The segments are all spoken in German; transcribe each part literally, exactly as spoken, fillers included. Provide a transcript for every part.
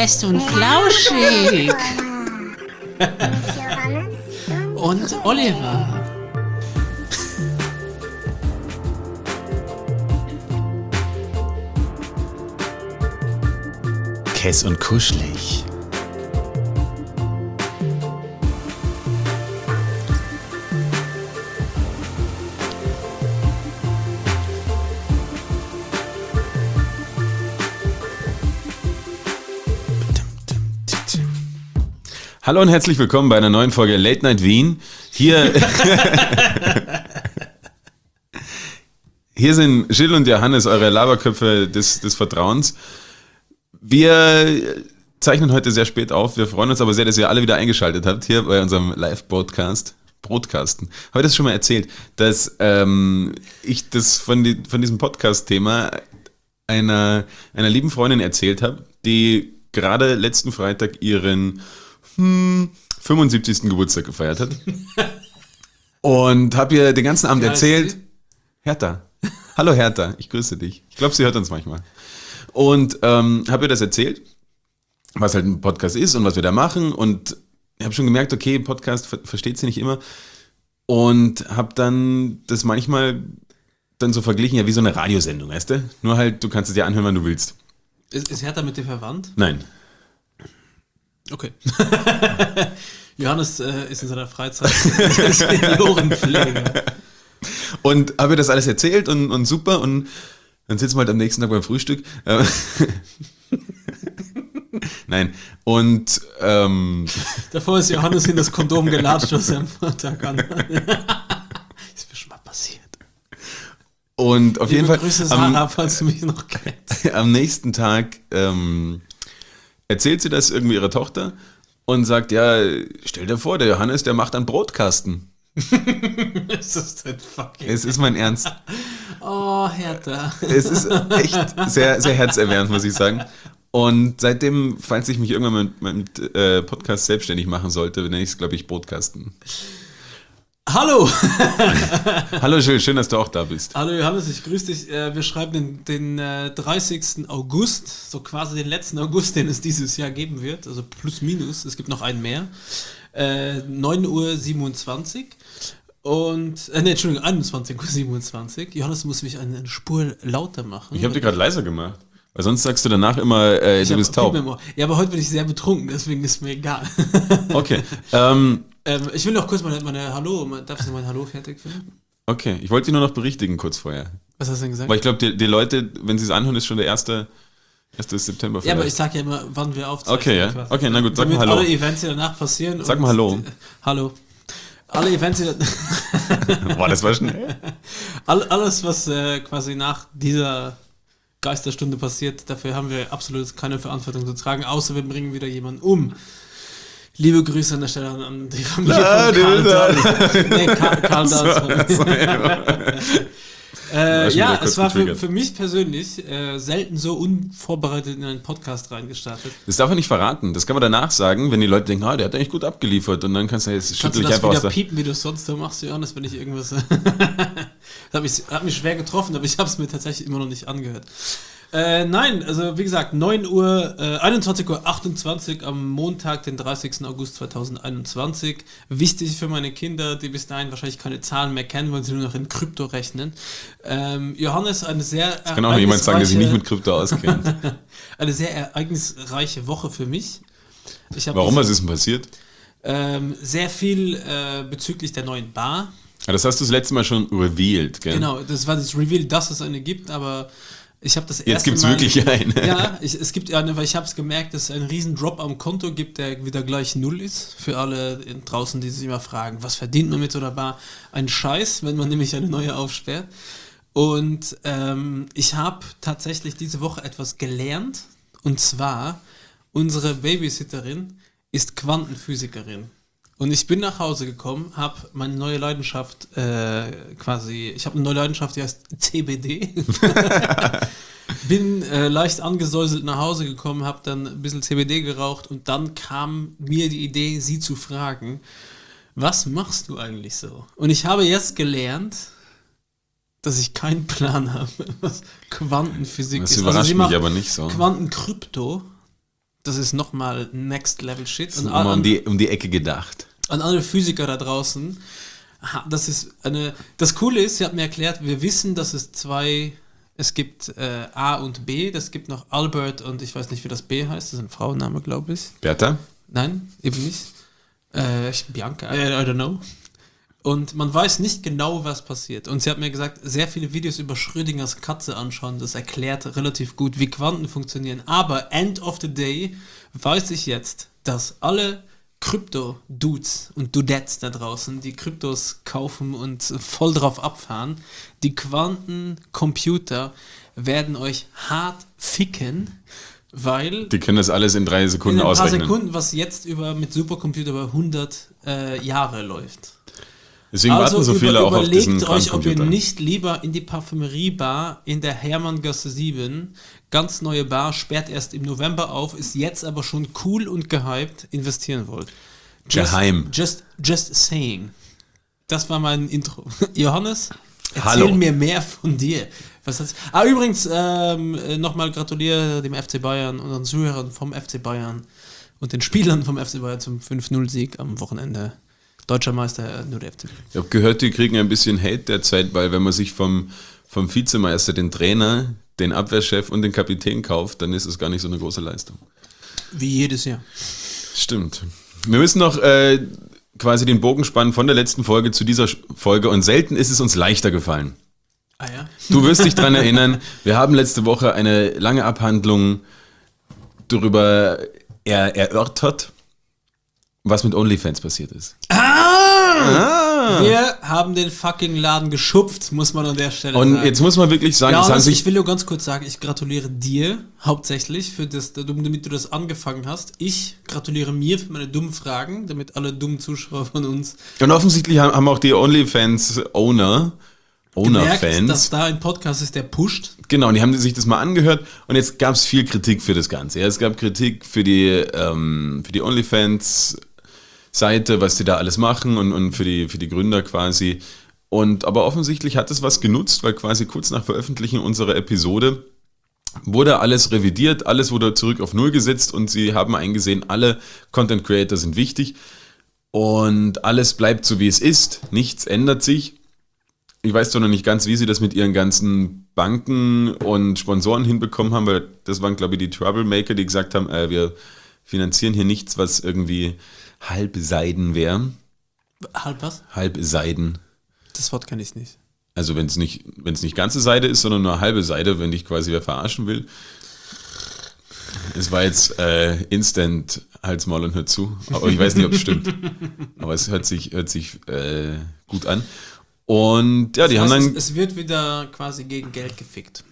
Fest und flauschig. Und Oliver. Kess und kuschelig. Hallo und herzlich willkommen bei einer neuen Folge Late Night Wien. Hier, hier sind Gilles und Johannes, eure Laberköpfe des, des Vertrauens. Wir zeichnen heute sehr spät auf. Wir freuen uns aber sehr, dass ihr alle wieder eingeschaltet habt hier bei unserem Live-Broadcast. Broadcasten. Habe ich das schon mal erzählt, dass ähm, ich das von, die, von diesem Podcast-Thema einer, einer lieben Freundin erzählt habe, die gerade letzten Freitag ihren hm, fünfundsiebzigsten Geburtstag gefeiert hat. Und habe ihr den ganzen Abend erzählt. Hertha. Hallo Hertha, ich grüße dich. Ich glaube, sie hört uns manchmal. Und ähm, habe ihr das erzählt, was halt ein Podcast ist und was wir da machen. Und ich habe schon gemerkt, okay, Podcast ver- versteht sie nicht immer. Und habe dann das manchmal dann so verglichen, ja, wie so eine Radiosendung, weißt du? Nur halt, du kannst es dir anhören, wann du willst. Ist, ist Hertha mit dir verwandt? Nein. Okay. Johannes äh, ist in seiner Freizeit Seniorenpfleger. Und habe ihr das alles erzählt und, und super. Und dann sitzen wir halt am nächsten Tag beim Frühstück. Nein. Und ähm, davor ist Johannes in das Kondom gelatscht, was er am Freitag an. Ist mir schon mal passiert. Und auf Liebe jeden Fall Grüße, Sarah, am, falls du mich noch kennst. Am nächsten Tag ähm, erzählt sie das irgendwie ihrer Tochter und sagt, ja, stell dir vor, der Johannes, der macht einen Broadcasten. Ist das denn fucking... Es ist mein Ernst. Oh, Hertha. Es ist echt sehr, sehr herzerwärmend, muss ich sagen. Und seitdem, falls ich mich irgendwann mit meinem äh, Podcast selbstständig machen sollte, nenne ich es, glaube ich, Broadcasten. Hallo! Hallo Gilles, schön, dass du auch da bist. Hallo Johannes, ich grüße dich. Wir schreiben den, den äh, dreißigsten August, so quasi den letzten August, den es dieses Jahr geben wird, also plus minus, es gibt noch einen mehr. Äh, neun Uhr siebenundzwanzig und, äh, ne, Entschuldigung, einundzwanzig Uhr siebenundzwanzig. Johannes muss mich eine, eine Spur lauter machen. Ich habe dir gerade leiser gemacht, weil sonst sagst du danach immer, äh, ich du bist taub. Ja, aber heute bin ich sehr betrunken, deswegen ist mir egal. Okay, ähm... Ähm, ich will noch kurz meine, meine Hallo, darf ich noch mein Hallo fertig finden? Okay, ich wollte dich nur noch berichtigen kurz vorher. Was hast du denn gesagt? Weil ich glaube, die, die Leute, wenn sie es anhören, ist schon der erste, erste September vielleicht. Ja, aber ich sag ja immer, wann wir aufzeichnen. Okay, ja. Quasi. Okay, na gut, sag Damit mal Hallo. alle Events, die danach passieren. Sag mal Hallo. Die, hallo. Alle Events, die Boah, das war schnell. All, alles, was äh, quasi nach dieser Geisterstunde passiert, dafür haben wir absolut keine Verantwortung zu tragen, außer wir bringen wieder jemanden um. Liebe Grüße an der Stelle an, an die Familie ja, von Karl Dahl. Nee, Karl, Karl Dahl. So, so, äh, ja, es war für, für mich persönlich äh, selten so unvorbereitet in einen Podcast reingestartet. Das darf man nicht verraten. Das kann man danach sagen, wenn die Leute denken, ah, der hat eigentlich gut abgeliefert. Und dann kannst du jetzt schüttel ich einfach aus. Kannst du das wieder piepen, wie du es sonst so machst, Johannes, wenn ich irgendwas... das hat mich, hat mich schwer getroffen, aber ich habe es mir tatsächlich immer noch nicht angehört. Äh, nein, also wie gesagt, neun Uhr, äh, einundzwanzig Uhr achtundzwanzig am Montag, den dreißigsten August zweitausendeinundzwanzig. Wichtig für meine Kinder, die bis dahin wahrscheinlich keine Zahlen mehr kennen, weil sie nur noch in Krypto rechnen. Ähm, Johannes, eine sehr ereignisreiche... Das kann auch noch jemand sagen, der sich nicht mit Krypto auskennt. Eine sehr ereignisreiche Woche für mich. Ich Warum, was ist denn passiert? Ähm, sehr viel äh, bezüglich der neuen Bar. Ja, das hast du das letzte Mal schon revealed, gell? Genau, das war das Reveal, dass es eine gibt, aber... Ich habe das erste Jetzt gibt es Mal, wirklich eine. Ja, ich, es gibt eine, weil ich habe es gemerkt, dass es einen riesen Drop am Konto gibt, der wieder gleich null ist. Für alle draußen, die sich immer fragen, was verdient man mit so einer Bar? Ein Scheiß, wenn man nämlich eine neue aufsperrt. Und ähm, ich habe tatsächlich diese Woche etwas gelernt. Und zwar, unsere Babysitterin ist Quantenphysikerin. Und ich bin nach Hause gekommen, habe meine neue Leidenschaft äh, quasi, ich habe eine neue Leidenschaft, die heißt C B D. Bin äh, leicht angesäuselt nach Hause gekommen, habe dann ein bisschen C B D geraucht und dann kam mir die Idee, sie zu fragen, was machst du eigentlich so? Und ich habe jetzt gelernt, dass ich keinen Plan habe, was Quantenphysik das ist. Das überrascht also mich aber nicht so. Quantenkrypto. Das ist nochmal Next Level Shit. Das ist Und nochmal an, um die, um die Ecke gedacht. an alle Physiker da draußen, ha- das ist eine. Das Coole ist, sie hat mir erklärt, wir wissen, dass es zwei. Es gibt äh, A und B, das gibt noch Albert und ich weiß nicht, wie das B heißt, das ist ein Frauenname, glaube ich. Bertha? Nein, eben nicht. Äh, ich- Bianca, I, I don't know. Und man weiß nicht genau, was passiert. Und sie hat mir gesagt, sehr viele Videos über Schrödingers Katze anschauen, das erklärt relativ gut, wie Quanten funktionieren. Aber end of the day weiß ich jetzt, dass alle Krypto-Dudes und Dudettes da draußen, die Kryptos kaufen und voll drauf abfahren, die Quantencomputer werden euch hart ficken, weil Die können das alles in drei Sekunden in ein paar ausrechnen. Sekunden, was jetzt über mit Supercomputer über hundert äh, Jahre läuft. Deswegen warten so viele auch auf diesen überlegt euch, ob ihr Quantencomputer. nicht lieber in die Parfümeriebar in der Hermanngasse sieben, ganz neue Bar, sperrt erst im November auf, ist jetzt aber schon cool und gehypt, investieren wollt. Just, Geheim. Just, just saying. Das war mein Intro. Johannes, erzähl Hallo. mir mehr von dir. Was hat's? Ah, übrigens, ähm, nochmal gratuliere dem F C Bayern und den Zuhörern vom F C Bayern und den Spielern vom F C Bayern zum fünf null Sieg am Wochenende. Deutscher Meister, äh, nur der F C Bayern. Ich habe gehört, die kriegen ein bisschen Hate derzeit, weil wenn man sich vom, vom Vizemeister den Trainer, den Abwehrchef und den Kapitän kauft, dann ist es gar nicht so eine große Leistung. Wie jedes Jahr. Stimmt. Wir müssen noch äh, quasi den Bogen spannen von der letzten Folge zu dieser Folge und selten ist es uns leichter gefallen. Ah ja? Du wirst dich dran erinnern, wir haben letzte Woche eine lange Abhandlung darüber er, erörtert, was mit OnlyFans passiert ist. Ah! Wir haben den fucking Laden geschupft, muss man an der Stelle Und sagen. jetzt muss man wirklich sagen, ja, es haben ich sich will nur ganz kurz sagen, ich gratuliere dir hauptsächlich, für das, damit du das angefangen hast. Ich gratuliere mir für meine dummen Fragen, damit alle dummen Zuschauer von uns und offensichtlich haben haben auch die OnlyFans-Owner, gemerkt, dass Owner-Fans, da ein Podcast ist, der pusht. genau, und die haben sich das mal angehört und jetzt gab es viel Kritik für das Ganze. Ja, es gab Kritik für die, ähm, für die OnlyFans Seite, was die da alles machen und, und für, die, für die Gründer quasi. Und aber offensichtlich hat es was genutzt, weil quasi kurz nach Veröffentlichen unserer Episode wurde alles revidiert, alles wurde zurück auf Null gesetzt und sie haben eingesehen, alle Content Creator sind wichtig und alles bleibt so, wie es ist. Nichts ändert sich. Ich weiß zwar noch nicht ganz, wie sie das mit ihren ganzen Banken und Sponsoren hinbekommen haben, weil das waren, glaube ich, die Troublemaker, die gesagt haben, äh, wir finanzieren hier nichts, was irgendwie halbseiden wäre. Halb was? Halbseiden. Das Wort kenne ich nicht. Also wenn es nicht, wenn es nicht ganze Seide ist, sondern nur halbe Seide, wenn dich quasi wer verarschen will. Es war jetzt äh, instant Hals, Maul und hört zu. Aber ich weiß nicht, ob es stimmt. Aber es hört sich, hört sich äh, gut an. Und ja, die Das heißt, haben dann... es, es wird wieder quasi gegen Geld gefickt.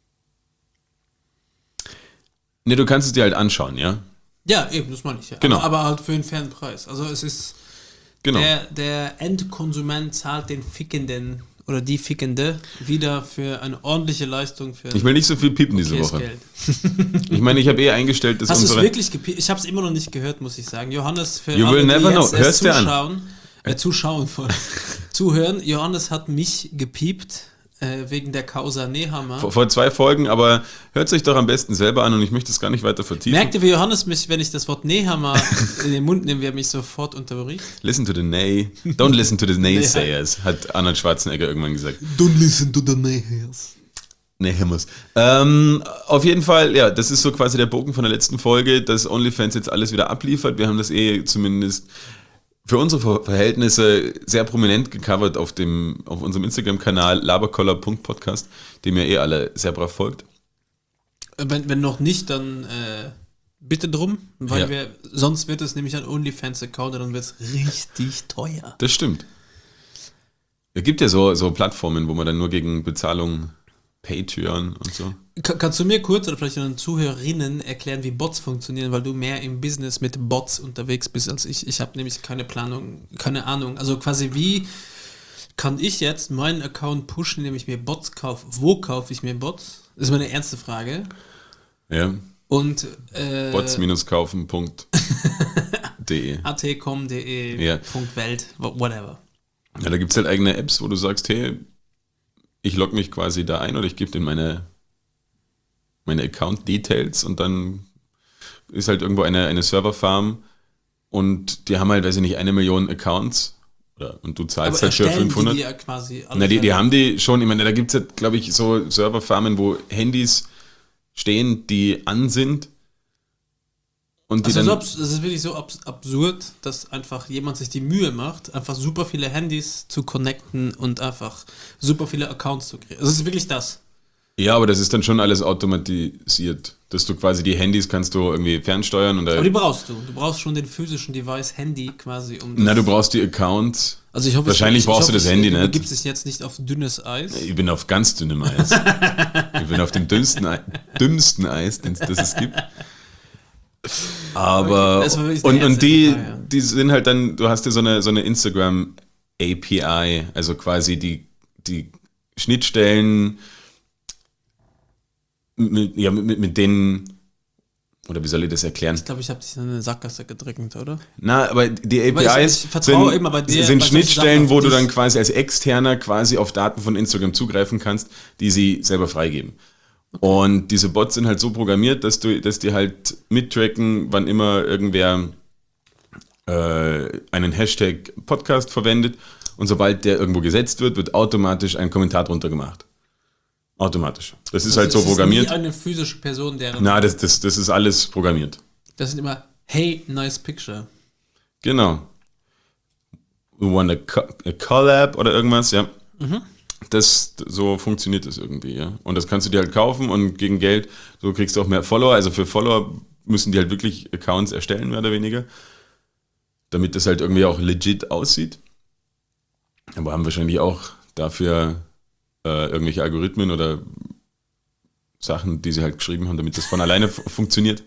Ne, du kannst es dir halt anschauen, ja? Ja, eben, das meine ich ja. Genau. Aber, aber halt für einen fairen Preis. Also es ist, Genau. der, der Endkonsument zahlt den Fickenden oder die Fickende wieder für eine ordentliche Leistung für Ich will nicht so viel piepen diese okayes Woche. Geld. Ich meine, ich habe eh eingestellt, dass Hast du es unsere... wirklich gepiept? Ich habe es immer noch nicht gehört, muss ich sagen. Johannes, für You will alle, die never jetzt know. erst Hörst dir an. zuschauen, äh, zuschauen voll, zuhören, Johannes hat mich gepiept äh, wegen der Causa Nehammer. Vor, vor zwei Folgen, aber hört es euch doch am besten selber an und ich möchte es gar nicht weiter vertiefen. Merkt ihr, wie Johannes mich, wenn ich das Wort Nehammer in den Mund nehme, wie er mich sofort unterbricht? Listen to the nay, don't listen to the naysayers, hat Arnold Schwarzenegger irgendwann gesagt. Don't listen to the Nehers. Nee, muss. Ähm, auf jeden Fall, ja, das ist so quasi der Bogen von der letzten Folge, dass OnlyFans jetzt alles wieder abliefert. Wir haben das eh zumindest für unsere Ver- Verhältnisse sehr prominent gecovert auf dem auf unserem Instagram-Kanal laberkoller punkt podcast, dem ihr eh alle sehr brav folgt. Wenn, wenn noch nicht, dann äh, bitte drum, weil Ja. wir, sonst wird es nämlich ein OnlyFans-Account und dann wird es richtig teuer. Das stimmt. Es gibt ja so, so Plattformen, wo man dann nur gegen Bezahlung Patreon und so. Ka- Kannst du mir kurz oder vielleicht den Zuhörerinnen erklären, wie Bots funktionieren, weil du mehr im Business mit Bots unterwegs bist als ich. Ich habe nämlich keine Planung, keine Ahnung. Also quasi wie kann ich jetzt meinen Account pushen, indem ich mir Bots kaufe? Wo kaufe ich mir Bots? Das ist meine ernste Frage. Ja, Und äh, bots-kaufen punkt de. atcom punkt de, Ja. Punkt Welt, whatever. Ja, da gibt es halt eigene Apps, wo du sagst, hey, ich logge mich quasi da ein oder ich gebe dir meine, meine Account-Details und dann ist halt irgendwo eine, eine Serverfarm und die haben halt, weiß ich nicht, eine Million Accounts oder, und du zahlst Aber halt für erstellen fünfhundert. die die ja quasi alle Na, die, die selber? haben die schon, ich meine, da gibt es ja, glaube ich, so Serverfarmen, wo Handys stehen, die an sind. Und die Also so dann, abs- es ist wirklich so abs- absurd, dass einfach jemand sich die Mühe macht, einfach super viele Handys zu connecten und einfach super viele Accounts zu kreieren. Also es ist wirklich das. ja, aber das ist dann schon alles automatisiert, dass du quasi die Handys kannst du irgendwie fernsteuern. Und da, Aber die brauchst du. Du brauchst schon den physischen Device Handy quasi, um das. na, du brauchst die Accounts. Also ich hoffe, Wahrschlich ich, brauchst ich du hoffe, das Handy es, nicht. Gibt es jetzt nicht auf dünnes Eis? Ich bin auf ganz dünnem Eis. Ich bin auf dem dünnsten, Ei- dümmsten Eis, den- das es gibt. Aber, Okay, das war wirklich eine und, und die, herzliche Frage, ja. die sind halt dann, du hast ja so eine, so eine Instagram-A P I, also quasi die, die Schnittstellen, mit, ja, mit, mit denen, oder wie soll ich das erklären? Ich glaube, ich habe dich in eine Sackgasse gedrückt, oder? Na, aber die Aber ich- A P Is ich vertraue sind, immer bei dir, sind bei solchen Schnittstellen, Sachen wo auf du dich. dann quasi als Externer quasi auf Daten von Instagram zugreifen kannst, die sie selber freigeben. Und diese Bots sind halt so programmiert, dass du, dass die halt mittracken, wann immer irgendwer äh, einen Hashtag Podcast verwendet und sobald der irgendwo gesetzt wird, wird automatisch ein Kommentar drunter gemacht. Automatisch. Das ist halt so Also es programmiert. Ist nie eine physische Person, deren. Na, das, das, das ist alles programmiert. Das sind immer, hey, nice picture. Genau. We want a, co a collab oder irgendwas, ja. Das, so funktioniert das irgendwie, ja. Und das kannst du dir halt kaufen und gegen Geld, so kriegst du auch mehr Follower. Also für Follower müssen die halt wirklich Accounts erstellen, mehr oder weniger. Damit das halt irgendwie auch legit aussieht. Aber haben wahrscheinlich auch dafür äh, irgendwelche Algorithmen oder Sachen, die sie halt geschrieben haben, damit das von alleine f- funktioniert.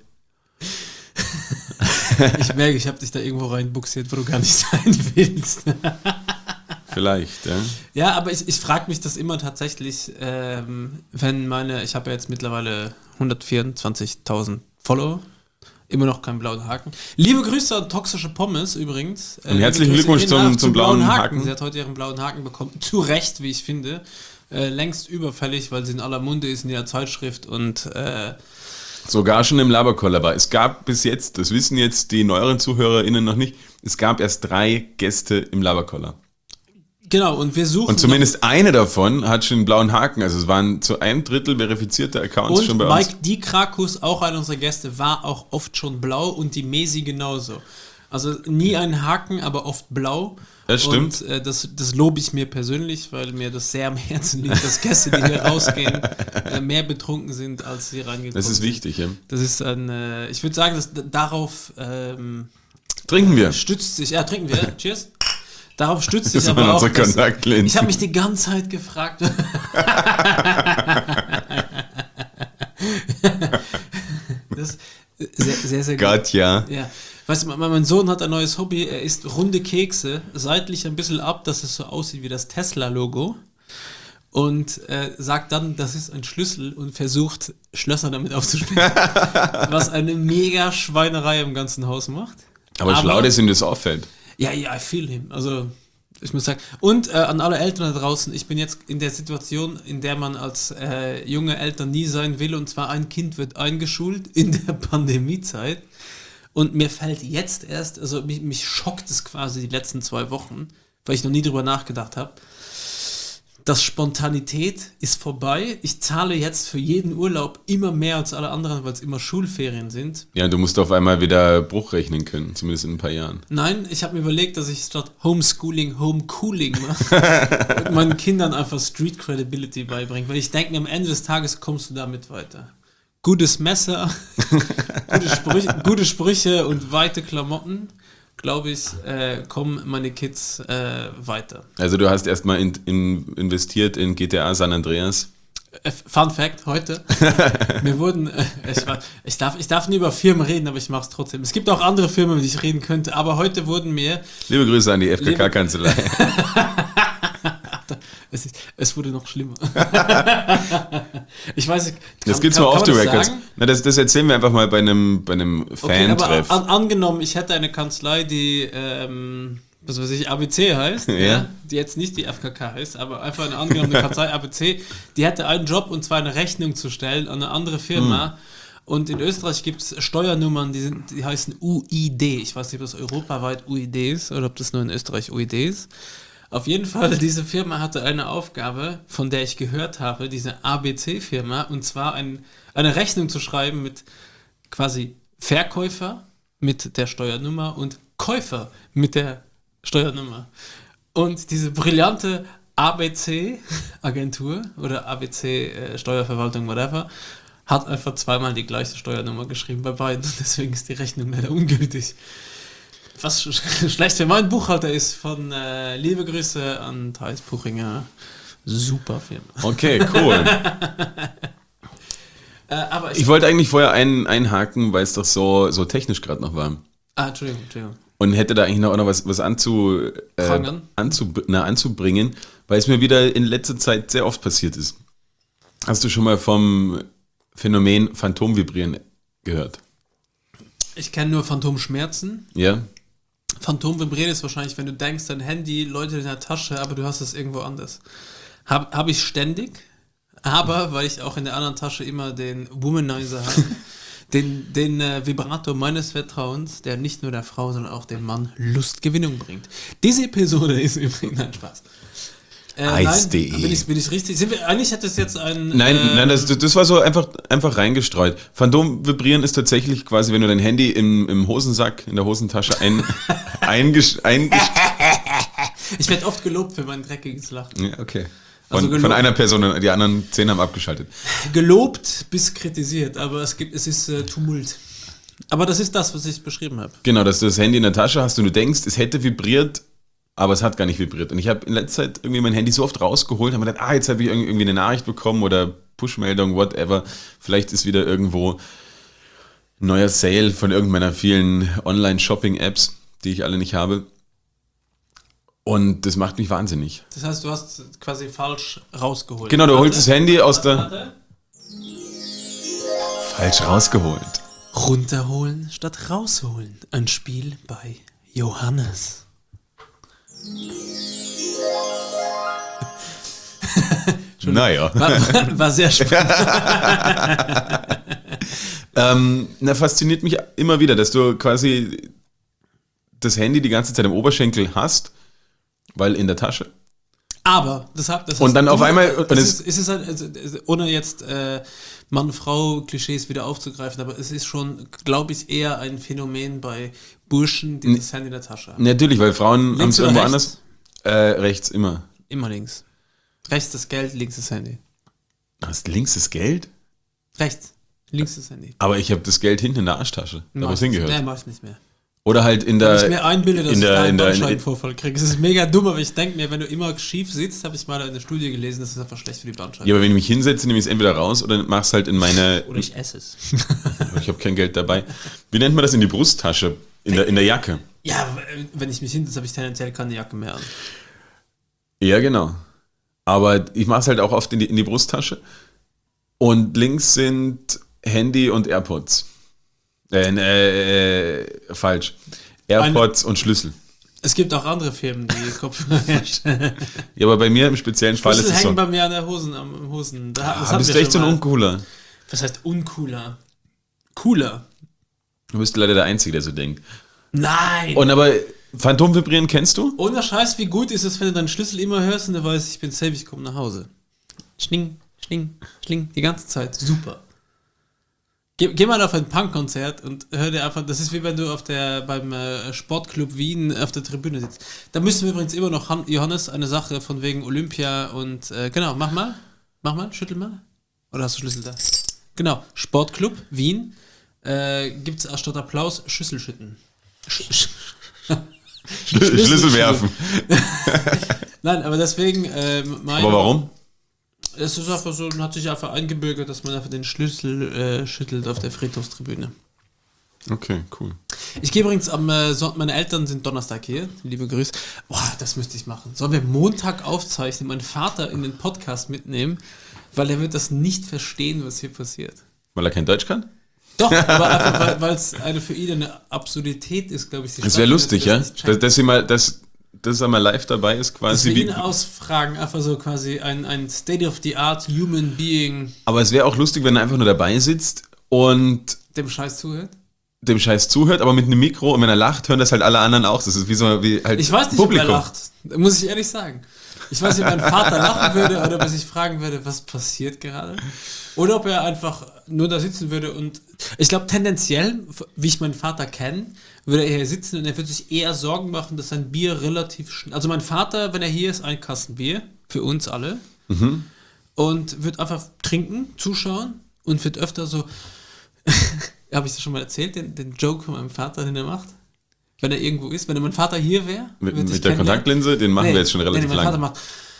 Ich merke, ich habe dich da irgendwo reinbuxiert, wo du gar nicht sein willst. Vielleicht, ja. Ja, aber ich, ich frage mich das immer tatsächlich, ähm, wenn meine, ich habe ja jetzt mittlerweile hundertvierundzwanzigtausend Follower, immer noch keinen blauen Haken. Liebe Grüße an Toxische Pommes übrigens. Äh, Und herzlichen liebe Grüße Glückwunsch gehen zum- nach zum blauen Haken. Sie hat heute ihren blauen Haken bekommen. Zu Recht, wie ich finde. Äh, längst überfällig, weil sie in aller Munde ist in ihrer Zeitschrift und äh, Sogar schon im Laberkoller war. Es gab bis jetzt, das wissen jetzt die neueren ZuhörerInnen noch nicht, es gab erst drei Gäste im Laberkoller. genau, und wir suchen. Und zumindest eine davon hat schon einen blauen Haken. Also es waren zu einem Drittel verifizierte Accounts Und schon bei Mike uns. D. Krakus, auch einer unserer Gäste, war auch oft schon blau und die Mesi genauso. Also nie ein Haken, aber oft blau. Das stimmt. Und äh, das, das lobe ich mir persönlich, weil mir das sehr am Herzen liegt, dass Gäste, die hier rausgehen, äh, mehr betrunken sind, als sie reingekommen Das ist sind. wichtig, ja. Das ist ein, äh, ich würde sagen, dass d- darauf ähm, Trinken wir. stützt sich, ja, trinken wir, cheers. Darauf stützt Das sich waren aber auch, unsere dass, Kontaktlinsen. ich habe mich die ganze Zeit gefragt, das ist sehr, sehr, sehr gut. Gott, ja. Ja, weißt du, mein, mein Sohn hat ein neues Hobby, er isst runde Kekse, seitlich ein bisschen ab, dass es so aussieht wie das Tesla-Logo und äh, sagt dann, das ist ein Schlüssel und versucht, Schlösser damit aufzuspielen, was eine mega Schweinerei im ganzen Haus macht. Aber, schlau, dass ihm das auffällt. Ja, ja, I feel him. Also, ich muss sagen. Und äh, an alle Eltern da draußen, ich bin jetzt in der Situation, in der man als äh, junge Eltern nie sein will, und zwar ein Kind wird eingeschult in der Pandemiezeit. Und mir fällt jetzt erst, also mich, mich schockt es quasi die letzten zwei Wochen, weil ich noch nie drüber nachgedacht habe. Das Spontanität ist vorbei. Ich zahle jetzt für jeden Urlaub immer mehr als alle anderen, weil es immer Schulferien sind. Ja, du musst auf einmal wieder Bruch rechnen können, zumindest in ein paar Jahren. Nein, ich habe mir überlegt, dass ich statt Homeschooling Homecooling mache und meinen Kindern einfach Street Credibility beibringe, weil ich denke mir, am Ende des Tages kommst du damit weiter. Gutes Messer, gute, Sprüche, gute Sprüche und weite Klamotten, glaube ich, äh, kommen meine Kids äh, weiter. Also du hast erstmal in, in, investiert in G T A San Andreas. Äh, Fun Fact, heute. Mir wurden, äh, ich, war, ich, darf, ich darf nie über Firmen reden, aber ich mache es trotzdem. Es gibt auch andere Firmen, über die ich reden könnte, aber heute wurden mir, Liebe Grüße an die F K K-Kanzlei. es, ist, es wurde noch schlimmer. Ich weiß nicht, Das kann- gibt's kann- mal kann off the man das records. sagen? Na, das, das erzählen wir einfach mal bei einem, bei einem Okay, aber Fan-Treff. an, angenommen, ich hätte eine Kanzlei, die, ähm, was weiß ich, A B C heißt, Ja. ja, die jetzt nicht die F K K heißt, aber einfach eine angenommene Kanzlei A B C, die hätte einen Job, und zwar eine Rechnung zu stellen an eine andere Firma. Und in Österreich gibt es Steuernummern, die, sind, die heißen U I D. Ich weiß nicht, ob das europaweit U I D ist oder ob das nur in Österreich U I D ist. Auf jeden Fall, diese Firma hatte eine Aufgabe, von der ich gehört habe, diese A B C-Firma, und zwar ein, eine Rechnung zu schreiben mit quasi Verkäufer mit der Steuernummer und Käufer mit der Steuernummer. Und diese brillante A B C-Agentur oder A B C-Steuerverwaltung, whatever, hat einfach zweimal die gleiche Steuernummer geschrieben bei beiden. Deswegen ist die Rechnung leider ungültig. Was sch- schlecht für meinen Buchhalter ist, von äh, liebe Grüße an Thais Puchinger. Super Firma. Okay, cool. Äh, aber ich, Ich wollte eigentlich vorher ein, einhaken, weil es doch so, so technisch gerade noch war. Ah, Entschuldigung, Entschuldigung. Und hätte da eigentlich noch, noch was, was anzu, äh, Prangern? anzub, na, anzubringen, weil es mir wieder in letzter Zeit sehr oft passiert ist. Hast du schon mal vom Phänomen Phantomvibrieren gehört? Ich kenne nur Phantomschmerzen. Ja? Phantomvibrieren ist wahrscheinlich, wenn du denkst, dein Handy läutet in der Tasche, aber du hast es irgendwo anders. Habe hab ich ständig, aber weil ich auch in der anderen Tasche immer den Womanizer habe, den, den äh, Vibrator meines Vertrauens, der nicht nur der Frau, sondern auch dem Mann Lustgewinnung bringt. Diese Episode ist übrigens, nein, Spaß. Äh, Eis nein, punkt de. bin ich, bin ich richtig? Sind wir, eigentlich hat das jetzt ein... Nein, äh, nein, das, das war so einfach, einfach reingestreut. Phantomvibrieren ist tatsächlich quasi, wenn du dein Handy im, im Hosensack, in der Hosentasche ein, eingesch, eingesch, Ich werde oft gelobt für mein dreckiges Lachen. ja, okay. Von, Also gelobt. von einer Person, die anderen zehn haben abgeschaltet. Gelobt bis kritisiert, aber es gibt, es ist äh, Tumult. Aber das ist das, was ich beschrieben habe. Genau, dass du das Handy in der Tasche hast und du denkst, es hätte vibriert, aber es hat gar nicht vibriert. Und ich habe in letzter Zeit irgendwie mein Handy so oft rausgeholt, habe mir gedacht, ah, jetzt habe ich irgendwie eine Nachricht bekommen oder Push-Meldung, whatever. Vielleicht ist wieder irgendwo ein neuer Sale von irgendeiner vielen Online-Shopping-Apps, die ich alle nicht habe. Und das macht mich wahnsinnig. Das heißt, du hast quasi falsch rausgeholt. Genau, du Warte, holst das Handy aus der... warte. Falsch rausgeholt. Runterholen statt rausholen. Ein Spiel bei Johannes. Naja. War, war, war sehr spannend. Ähm, na, fasziniert mich immer wieder, dass du quasi das Handy die ganze Zeit im Oberschenkel hast, weil in der Tasche. Aber, das hat, das Und hast dann du, auf einmal- und Das es- ist, ist es ein, also, ohne jetzt äh, Mann-Frau-Klischees wieder aufzugreifen, aber es ist schon, glaube ich, eher ein Phänomen bei Burschen, die das Handy in der Tasche haben. Natürlich, weil Frauen haben Links es oder irgendwo rechts? anders. Äh, rechts, immer. Immer links. Rechts das Geld, links das Handy. Hast links das Geld? Rechts, links das Handy. Aber ich habe das Geld hinten in der Arschtasche, da wo es hingehört. Nee, mach ich nicht mehr. Oder halt in Wenn der... ich mir einbilde, dass in der- ich da in einen der- Bandscheibenvorfall kriege. Das ist mega dumm, aber ich denke mir, wenn du immer schief sitzt, habe ich mal in der Studie gelesen, das ist einfach schlecht für die Bandscheibe. Ja, aber wenn ich mich hinsetze, nehme ich es entweder raus oder mach's halt in meine... Oder ich esse es. Ich habe kein Geld dabei. Wie nennt man das in die Brusttasche? In der, in der Jacke? Ja, wenn ich mich hinsetze, habe ich tendenziell keine Jacke mehr an. Ja, genau. Aber ich mache es halt auch oft in die, in die Brusttasche. Und links sind Handy und AirPods. Äh, äh, äh falsch. AirPods und Schlüssel. Es gibt auch andere Firmen, die Kopfhörer herstellen. Ja, aber bei mir im speziellen Fall ist Schlüssel es so. hängen bei mir an der Hosen, am Hosen. Da, das Ah, hatten bist wir du echt so schon ein mal. Uncooler. Was heißt uncooler? Cooler. Du bist leider der Einzige, der so denkt. Nein! Und aber Phantomvibrieren kennst du? Ohne Scheiß, wie gut ist es, wenn du deinen Schlüssel immer hörst und du weißt, ich bin safe, ich komme nach Hause. Schling, schling, schling, die ganze Zeit. Super. Geh, geh mal auf ein Punkkonzert und hör dir einfach, das ist wie wenn du auf der, beim äh, Sportclub Wien auf der Tribüne sitzt. Da müssen wir übrigens immer noch, Han- Johannes, eine Sache von wegen Olympia und, äh, genau, mach mal, mach mal, schüttel mal. Oder hast du Schlüssel da? Genau, Sportclub Wien, äh, gibt's anstatt Applaus Schüsselschütten. Sch sch Schlüssel, Schlüssel werfen. Nein, aber deswegen, äh, mein, Aber warum? Es ist einfach so, man hat sich einfach eingebürgert, dass man einfach den Schlüssel äh, schüttelt auf der Friedhofstribüne. Okay, cool. Ich gehe übrigens am äh, Sonntag, meine Eltern sind Donnerstag hier, liebe Grüße. Boah, das müsste ich machen. Sollen wir Montag aufzeichnen, meinen Vater in den Podcast mitnehmen, weil er wird das nicht verstehen, was hier passiert. Weil er kein Deutsch kann? Doch, aber einfach, weil es eine für ihn eine Absurdität ist, glaube ich. die Das wäre Stadt- lustig, dass ja? er das nicht checkt. Dass, dass, sie mal, dass, dass er mal live dabei ist, Dass quasi wir wie. ihn ausfragen, einfach so quasi ein, ein State-of-the-art Human Being. Aber es wäre auch lustig, wenn er einfach nur dabei sitzt und Dem Scheiß zuhört? dem Scheiß zuhört, aber mit einem Mikro und wenn er lacht, hören das halt alle anderen auch. Das ist wie so wie halt Ich weiß nicht, Publikum. ob er lacht. Muss ich ehrlich sagen. Ich weiß nicht, ob mein Vater lachen würde oder ob er sich fragen würde, was passiert gerade. Oder ob er einfach nur da sitzen würde und ich glaube tendenziell, wie ich meinen Vater kenne, würde er hier sitzen und er würde sich eher Sorgen machen, dass sein Bier relativ schnell... Also mein Vater, wenn er hier ist, ein Kasten Bier, für uns alle, Mhm. und wird einfach trinken, zuschauen und wird öfter so... Habe ich das schon mal erzählt, den, den Joke von meinem Vater, den er macht? Wenn er irgendwo ist, wenn mein Vater hier wäre... Mit, würde ich mit der kennenlernen. Kontaktlinse, den machen Nee, wir jetzt schon relativ nee, mein Vater lang.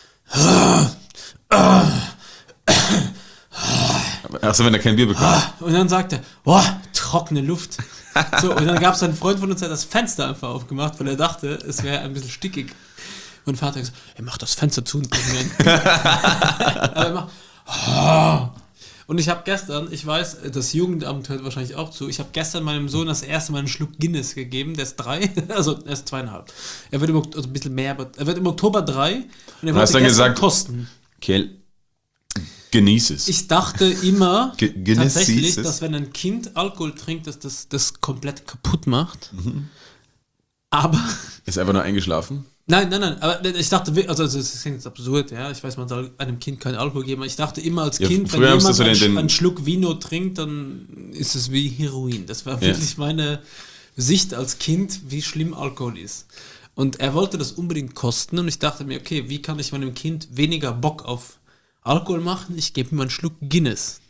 macht... Achso, wenn er kein Bier bekommt. Und dann sagt er, boah, trockene Luft. So, und dann gab es einen Freund von uns, der hat das Fenster einfach aufgemacht, weil er dachte, es wäre ein bisschen stickig. Mein Vater hat gesagt, er macht das Fenster zu und bring rein. Aber er macht, oh. Und ich habe gestern, ich weiß, das Jugendamt hört wahrscheinlich auch zu, ich habe gestern meinem Sohn das erste Mal einen Schluck Guinness gegeben, der ist drei, also er ist zweieinhalb. Er wird im, Ok- also ein bisschen mehr, aber er wird im Oktober drei und er hast wollte dann gestern gesagt- kosten. Kell, genieß es. Ich dachte immer Ge- genieß tatsächlich, es. dass wenn ein Kind Alkohol trinkt, dass das das komplett kaputt macht. Mhm. Aber, Ist einfach nur eingeschlafen. nein, nein, nein, aber ich dachte, wir- also das ist jetzt absurd, ja, ich weiß, man soll einem Kind keinen Alkohol geben, aber ich dachte immer als Ja, Kind, wenn früher haben sie jemand so den- einen, Sch- den- einen Schluck Vino trinkt, dann ist es wie Heroin. Das war Ja. wirklich meine Sicht als Kind, wie schlimm Alkohol ist. Und er wollte das unbedingt kosten und ich dachte mir, okay, wie kann ich meinem Kind weniger Bock auf Alkohol machen? Ich gebe ihm einen Schluck Guinness.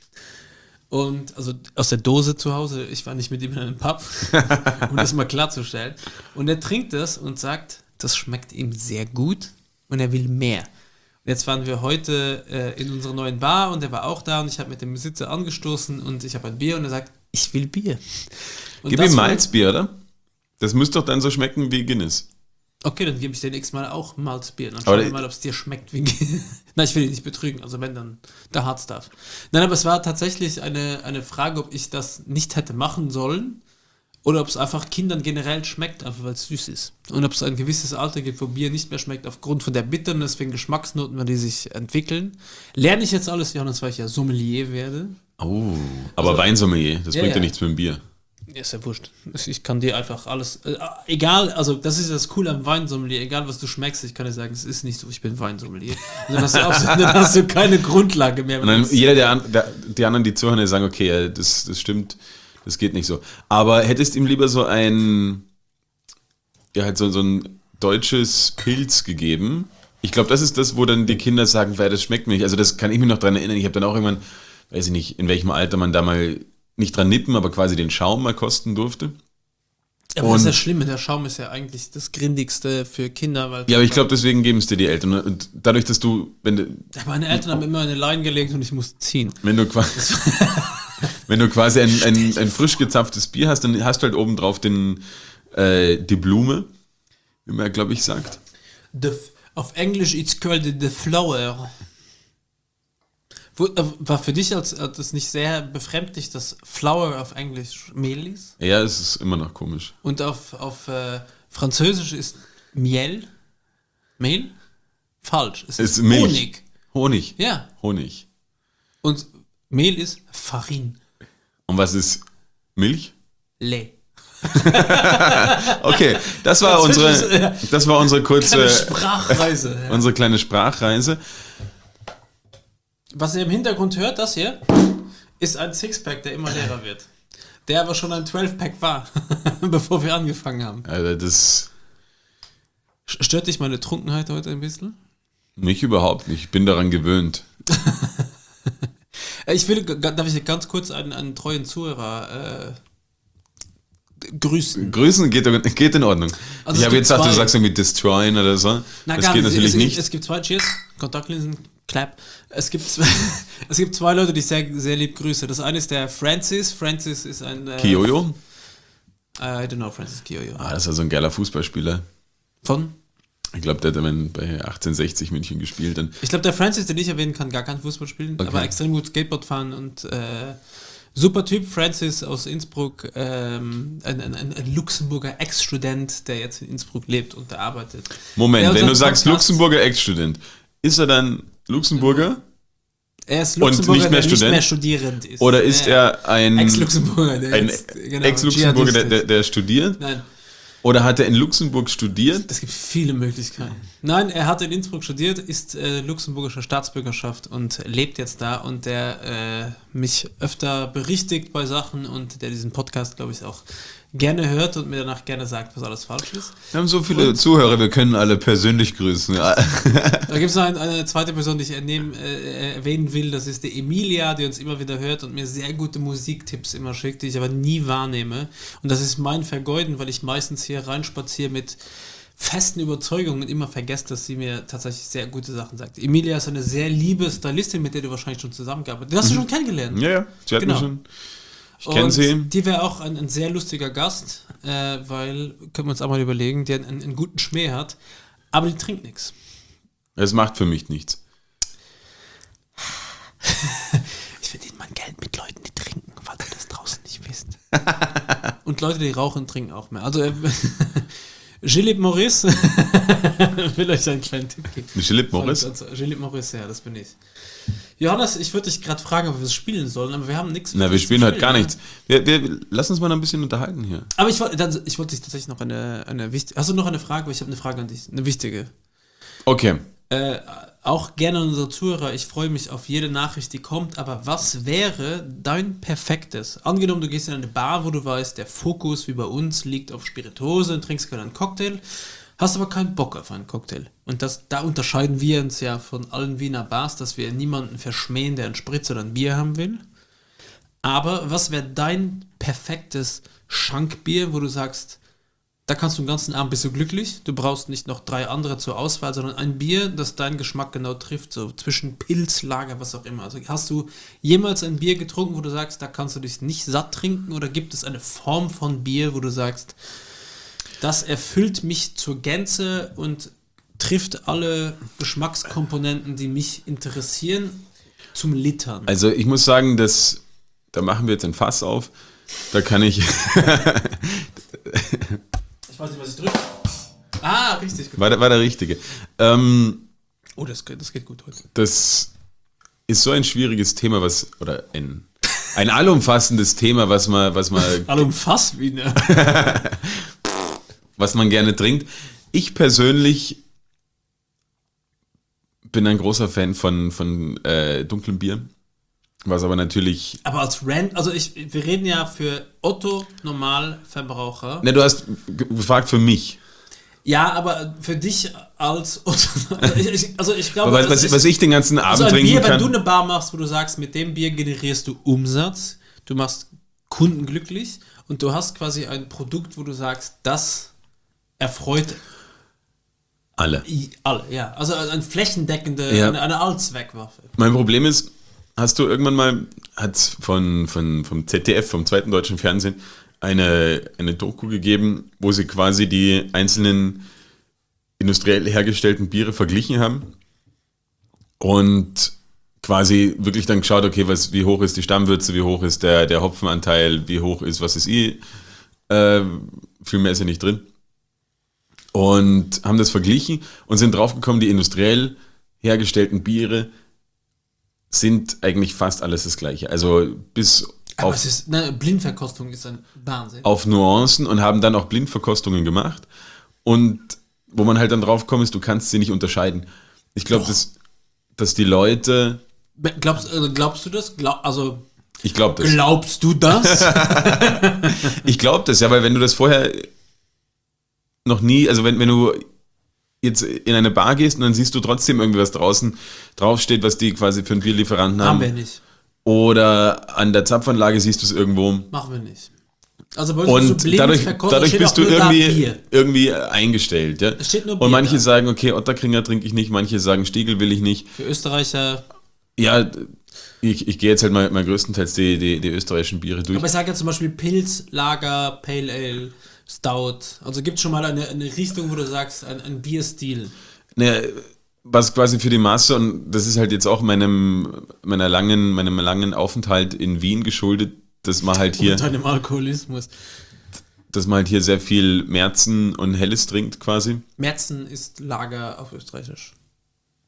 Und also aus der Dose zu Hause, ich war nicht mit ihm in einem Pub, um das mal klarzustellen. Und er trinkt das und sagt, das schmeckt ihm sehr gut und er will mehr. Und jetzt waren wir heute äh, in unserer neuen Bar und er war auch da und ich habe mit dem Besitzer angestoßen und ich habe ein Bier und er sagt, ich will Bier. Und Gib das ihm war- Malzbier, oder? Das müsste doch dann so schmecken wie Guinness. Okay, dann gebe ich dir nächstes Mal auch Malzbier. Dann Aber schauen wir die- mal, ob es dir schmeckt wie. Nein, ich will dich nicht betrügen. Also wenn, dann der Hard Stuff. Nein, aber es war tatsächlich eine, eine Frage, ob ich das nicht hätte machen sollen oder ob es einfach Kindern generell schmeckt, einfach weil es süß ist. Und ob es ein gewisses Alter gibt, wo Bier nicht mehr schmeckt aufgrund von der Bitterness, wegen Geschmacksnoten, wenn die sich entwickeln. Lerne ich jetzt alles, Johannes, weil ich ja Sommelier werde. Oh, aber Weinsommelier, das Ja, bringt ja ja. nichts mit dem Bier. Ja, ist ja wurscht. Ich kann dir einfach alles, äh, egal, also das ist das Coole am Weinsommelier, egal was du schmeckst, ich kann dir sagen, es ist nicht so, ich bin Weinsommelier. Und dann hast du, auch, dann hast du keine Grundlage mehr. Und dann jeder, der, an- der die anderen, die zuhören, die sagen, okay, ja, das, das stimmt, das geht nicht so. Aber hättest ihm lieber so ein, ja, halt so, so ein deutsches Pilz gegeben? Ich glaube, das ist das, wo dann die Kinder sagen, wer das schmeckt mir nicht. Also das kann ich mich noch dran erinnern. Ich habe dann auch irgendwann, weiß ich nicht, in welchem Alter man da mal nicht dran nippen, aber quasi den Schaum mal kosten durfte. Aber das ist ja und- schlimm, der Schaum ist ja eigentlich das Grindigste für Kinder. Weil Ja, aber ich glaube, deswegen geben es dir die Eltern. Und dadurch, dass du, wenn du, meine Eltern haben immer eine Line gelegt und ich musste ziehen. wenn du quasi, wenn du quasi ein, ein, ein frisch gezapftes Bier hast, dann hast du halt oben drauf den, äh, die Blume, wie man, glaube ich, sagt. The, auf Englisch it's called the flower. Wo, äh, war für dich als, als das nicht sehr befremdlich, dass Flower auf Englisch Mehl ist? Ja, es ist immer noch komisch. Und auf, auf äh, Französisch ist Miel. Mehl? Falsch. Es Es ist ist Milch. Honig. Honig. Ja. Honig. Und Mehl ist Farine. Und was ist Milch? Lait. Okay, das war Französisch unsere, ist, das war unsere Keine kurze, Sprachreise. Ja. unsere kleine Sprachreise. Was ihr im Hintergrund hört, das hier, ist ein Sixpack, der immer leerer wird. Der aber schon ein zwölf-Pack war, bevor wir angefangen haben. Also das, Stört dich meine Trunkenheit heute ein bisschen? mich überhaupt nicht. Ich bin daran gewöhnt. Ich will, darf ich ganz kurz einen, einen treuen Zuhörer äh, grüßen? Grüßen geht, geht in Ordnung. Also ich es habe gibt jetzt gedacht, du zwei- sagst irgendwie destroyen oder so. Na, das gar geht nicht. natürlich es, nicht. Es gibt zwei, Cheers, Kontaktlinsen, Clap. Es gibt zwei, es gibt zwei Leute, die ich sehr, sehr lieb grüße. Das eine ist der Francis. Francis ist ein... Äh, Kiyoyo? I don't know, Francis Kiyoyo. Ah, das ist also ein geiler Fußballspieler. Von? Ich glaube, der hat dann bei achtzehnhundertsechzig München gespielt. Dann. Ich glaube, der Francis, den ich erwähnen kann, gar kein Fußball spielen, Okay. aber extrem gut Skateboard fahren und äh, super Typ. Francis aus Innsbruck, ähm, ein, ein, ein ein Luxemburger Ex-Student, der jetzt in Innsbruck lebt und da arbeitet. Moment, Der wenn du unseren sagst Podcast- Luxemburger Ex-Student, ist er dann Luxemburger? Er ist Und Luxemburger, nicht mehr der nicht Student? mehr studierend ist. Oder ist Äh, er ein, Ex-Luxemburger, der ein jetzt, genau, Ex-Luxemburger, der, Dschihadist der, ist. der studiert? Nein, Oder hat er in Luxemburg studiert? es gibt viele Möglichkeiten. Nein, er hat in Innsbruck studiert, ist äh, luxemburgischer Staatsbürgerschaft und lebt jetzt da und der äh, mich öfter berichtigt bei Sachen und der diesen Podcast, glaube ich, auch gerne hört und mir danach gerne sagt, was alles falsch ist. Wir haben so viele Und- Zuhörer, wir können alle persönlich grüßen. Ja. Da gibt es noch ein, eine zweite Person, die ich ernehmen, äh, erwähnen will, das ist die Emilia, die uns immer wieder hört und mir sehr gute Musiktipps immer schickt, die ich aber nie wahrnehme. Und das ist mein Vergeuden, weil ich meistens hier reinspaziere mit festen Überzeugungen und immer vergesse, dass sie mir tatsächlich sehr gute Sachen sagt. Emilia ist eine sehr liebe Stylistin, mit der du wahrscheinlich schon zusammengearbeitet hast. Die hast du schon kennengelernt. ja, ja, sie hat Genau. mich schon. Ich kenne Und sie. Die wäre auch ein, ein sehr lustiger Gast, äh, weil, können wir uns auch mal überlegen, die einen, einen guten Schmäh hat, aber die trinkt nichts. Es macht für mich nichts. Ich verdiene mein Geld mit Leuten, die trinken, falls ihr das draußen nicht wisst. Und Leute, die rauchen, trinken auch mehr. Also, äh, Gilles Maurice will euch einen kleinen Tipp geben. Philipp Morris? Also, Gilles Maurice, ja, das bin ich. Johannes, ich würde dich gerade fragen, ob wir es spielen sollen, aber wir haben nichts. Na, wir zu spielen heute gar ne? nichts. Wir, wir, lass uns mal noch ein bisschen unterhalten hier. Aber ich wollte dann- ich wollte dich tatsächlich noch eine, eine wichtige. Hast du noch eine Frage? Weil ich habe eine Frage an dich. Eine wichtige. Okay. Äh, auch gerne an unsere Zuhörer, ich freue mich auf jede Nachricht, die kommt, aber was wäre dein perfektes? Angenommen, du gehst in eine Bar, wo du weißt, der Fokus wie bei uns liegt auf Spirituose und trinkst gerne einen Cocktail, hast aber keinen Bock auf einen Cocktail. Und das, da unterscheiden wir uns ja von allen Wiener Bars, dass wir niemanden verschmähen, der einen Spritz oder ein Bier haben will. Aber was wäre dein perfektes Schankbier, wo du sagst, da kannst du den ganzen Abend bist du glücklich, du brauchst nicht noch drei andere zur Auswahl, sondern ein Bier, das deinen Geschmack genau trifft, so zwischen Pilz, Lager, was auch immer. Also hast du jemals ein Bier getrunken, wo du sagst, da kannst du dich nicht satt trinken, oder gibt es eine Form von Bier, wo du sagst, das erfüllt mich zur Gänze und trifft alle Geschmackskomponenten, die mich interessieren, zum Littern? Also ich muss sagen, dass, da machen wir jetzt ein Fass auf. Da kann ich. Ich weiß nicht, was ich drücke. Ah, richtig. Gut. war, der, war der Richtige. Ähm, Oh, das, geht- das geht gut heute. das ist so ein schwieriges Thema, was. Oder ein, ein allumfassendes Thema, was man, was man, Alle um Fass, Wiener. was man gerne trinkt. Ich persönlich bin ein großer Fan von, von äh, dunklem Bier. Was aber natürlich. Aber als Rand, also ich, wir reden ja für Otto Normalverbraucher. Ne, du hast gefragt für mich. Ja, aber für dich als Otto, also ich, ich, also ich glaube, Was, das was, ist- was ich den ganzen also Abend ein trinken Bier, wenn kann. du eine Bar machst, wo du sagst, mit dem Bier generierst du Umsatz, du machst Kunden glücklich und du hast quasi ein Produkt, wo du sagst, das erfreut Alle. i- alle, ja. Also eine flächendeckende, Ja. eine, eine Allzweckwaffe. Mein Problem ist, hast du irgendwann mal, hat es von, von, vom Z D F, vom zweiten deutschen Fernsehen, eine, eine Doku gegeben, wo sie quasi die einzelnen industriell hergestellten Biere verglichen haben und quasi wirklich dann geschaut, okay, was, wie hoch ist die Stammwürze, wie hoch ist der, der Hopfenanteil, wie hoch ist, was ist eh, äh, viel mehr ist ja nicht drin. Und haben das verglichen und sind draufgekommen, die industriell hergestellten Biere sind eigentlich fast alles das Gleiche. Also bis Aber auf, es ist, ne, Blindverkostung ist ein Wahnsinn. auf Nuancen und haben dann auch Blindverkostungen gemacht. Und wo man halt dann draufkommt, ist, du kannst sie nicht unterscheiden. Ich glaube, dass, dass die Leute, Glaubst, also glaubst du das? Glaub, also ich glaube das. glaubst du das? Ich glaube das, ja, weil wenn du das vorher noch nie, also wenn, wenn du jetzt in eine Bar gehst und dann siehst du trotzdem irgendwie, was draußen draufsteht, was die quasi für einen Bierlieferanten haben. Haben wir nicht. Oder an der Zapfanlage siehst du es irgendwo. Machen wir nicht. Also bei uns Und so blind dadurch, verkostet, dadurch steht bist auch du nur da irgendwie, Bier. irgendwie eingestellt. Ja? Es steht nur Bier Und manche da. sagen, okay, Otterkringer trinke ich nicht, manche sagen, Stiegel will ich nicht. Für Österreicher. Ja, ich, ich gehe jetzt halt mal, mal größtenteils die, die, die österreichischen Biere durch. Aber ich sage ja zum Beispiel Pilz, Lager, Pale Ale, Stout. Also gibt es schon mal eine, eine Richtung, wo du sagst, ein, ein Bierstil. Naja, was quasi für die Masse, und das ist halt jetzt auch meinem, meiner langen, meinem langen Aufenthalt in Wien geschuldet, dass man halt hier, Und deinem Alkoholismus. dass man halt hier sehr viel Märzen und Helles trinkt quasi. Märzen ist Lager auf Österreichisch.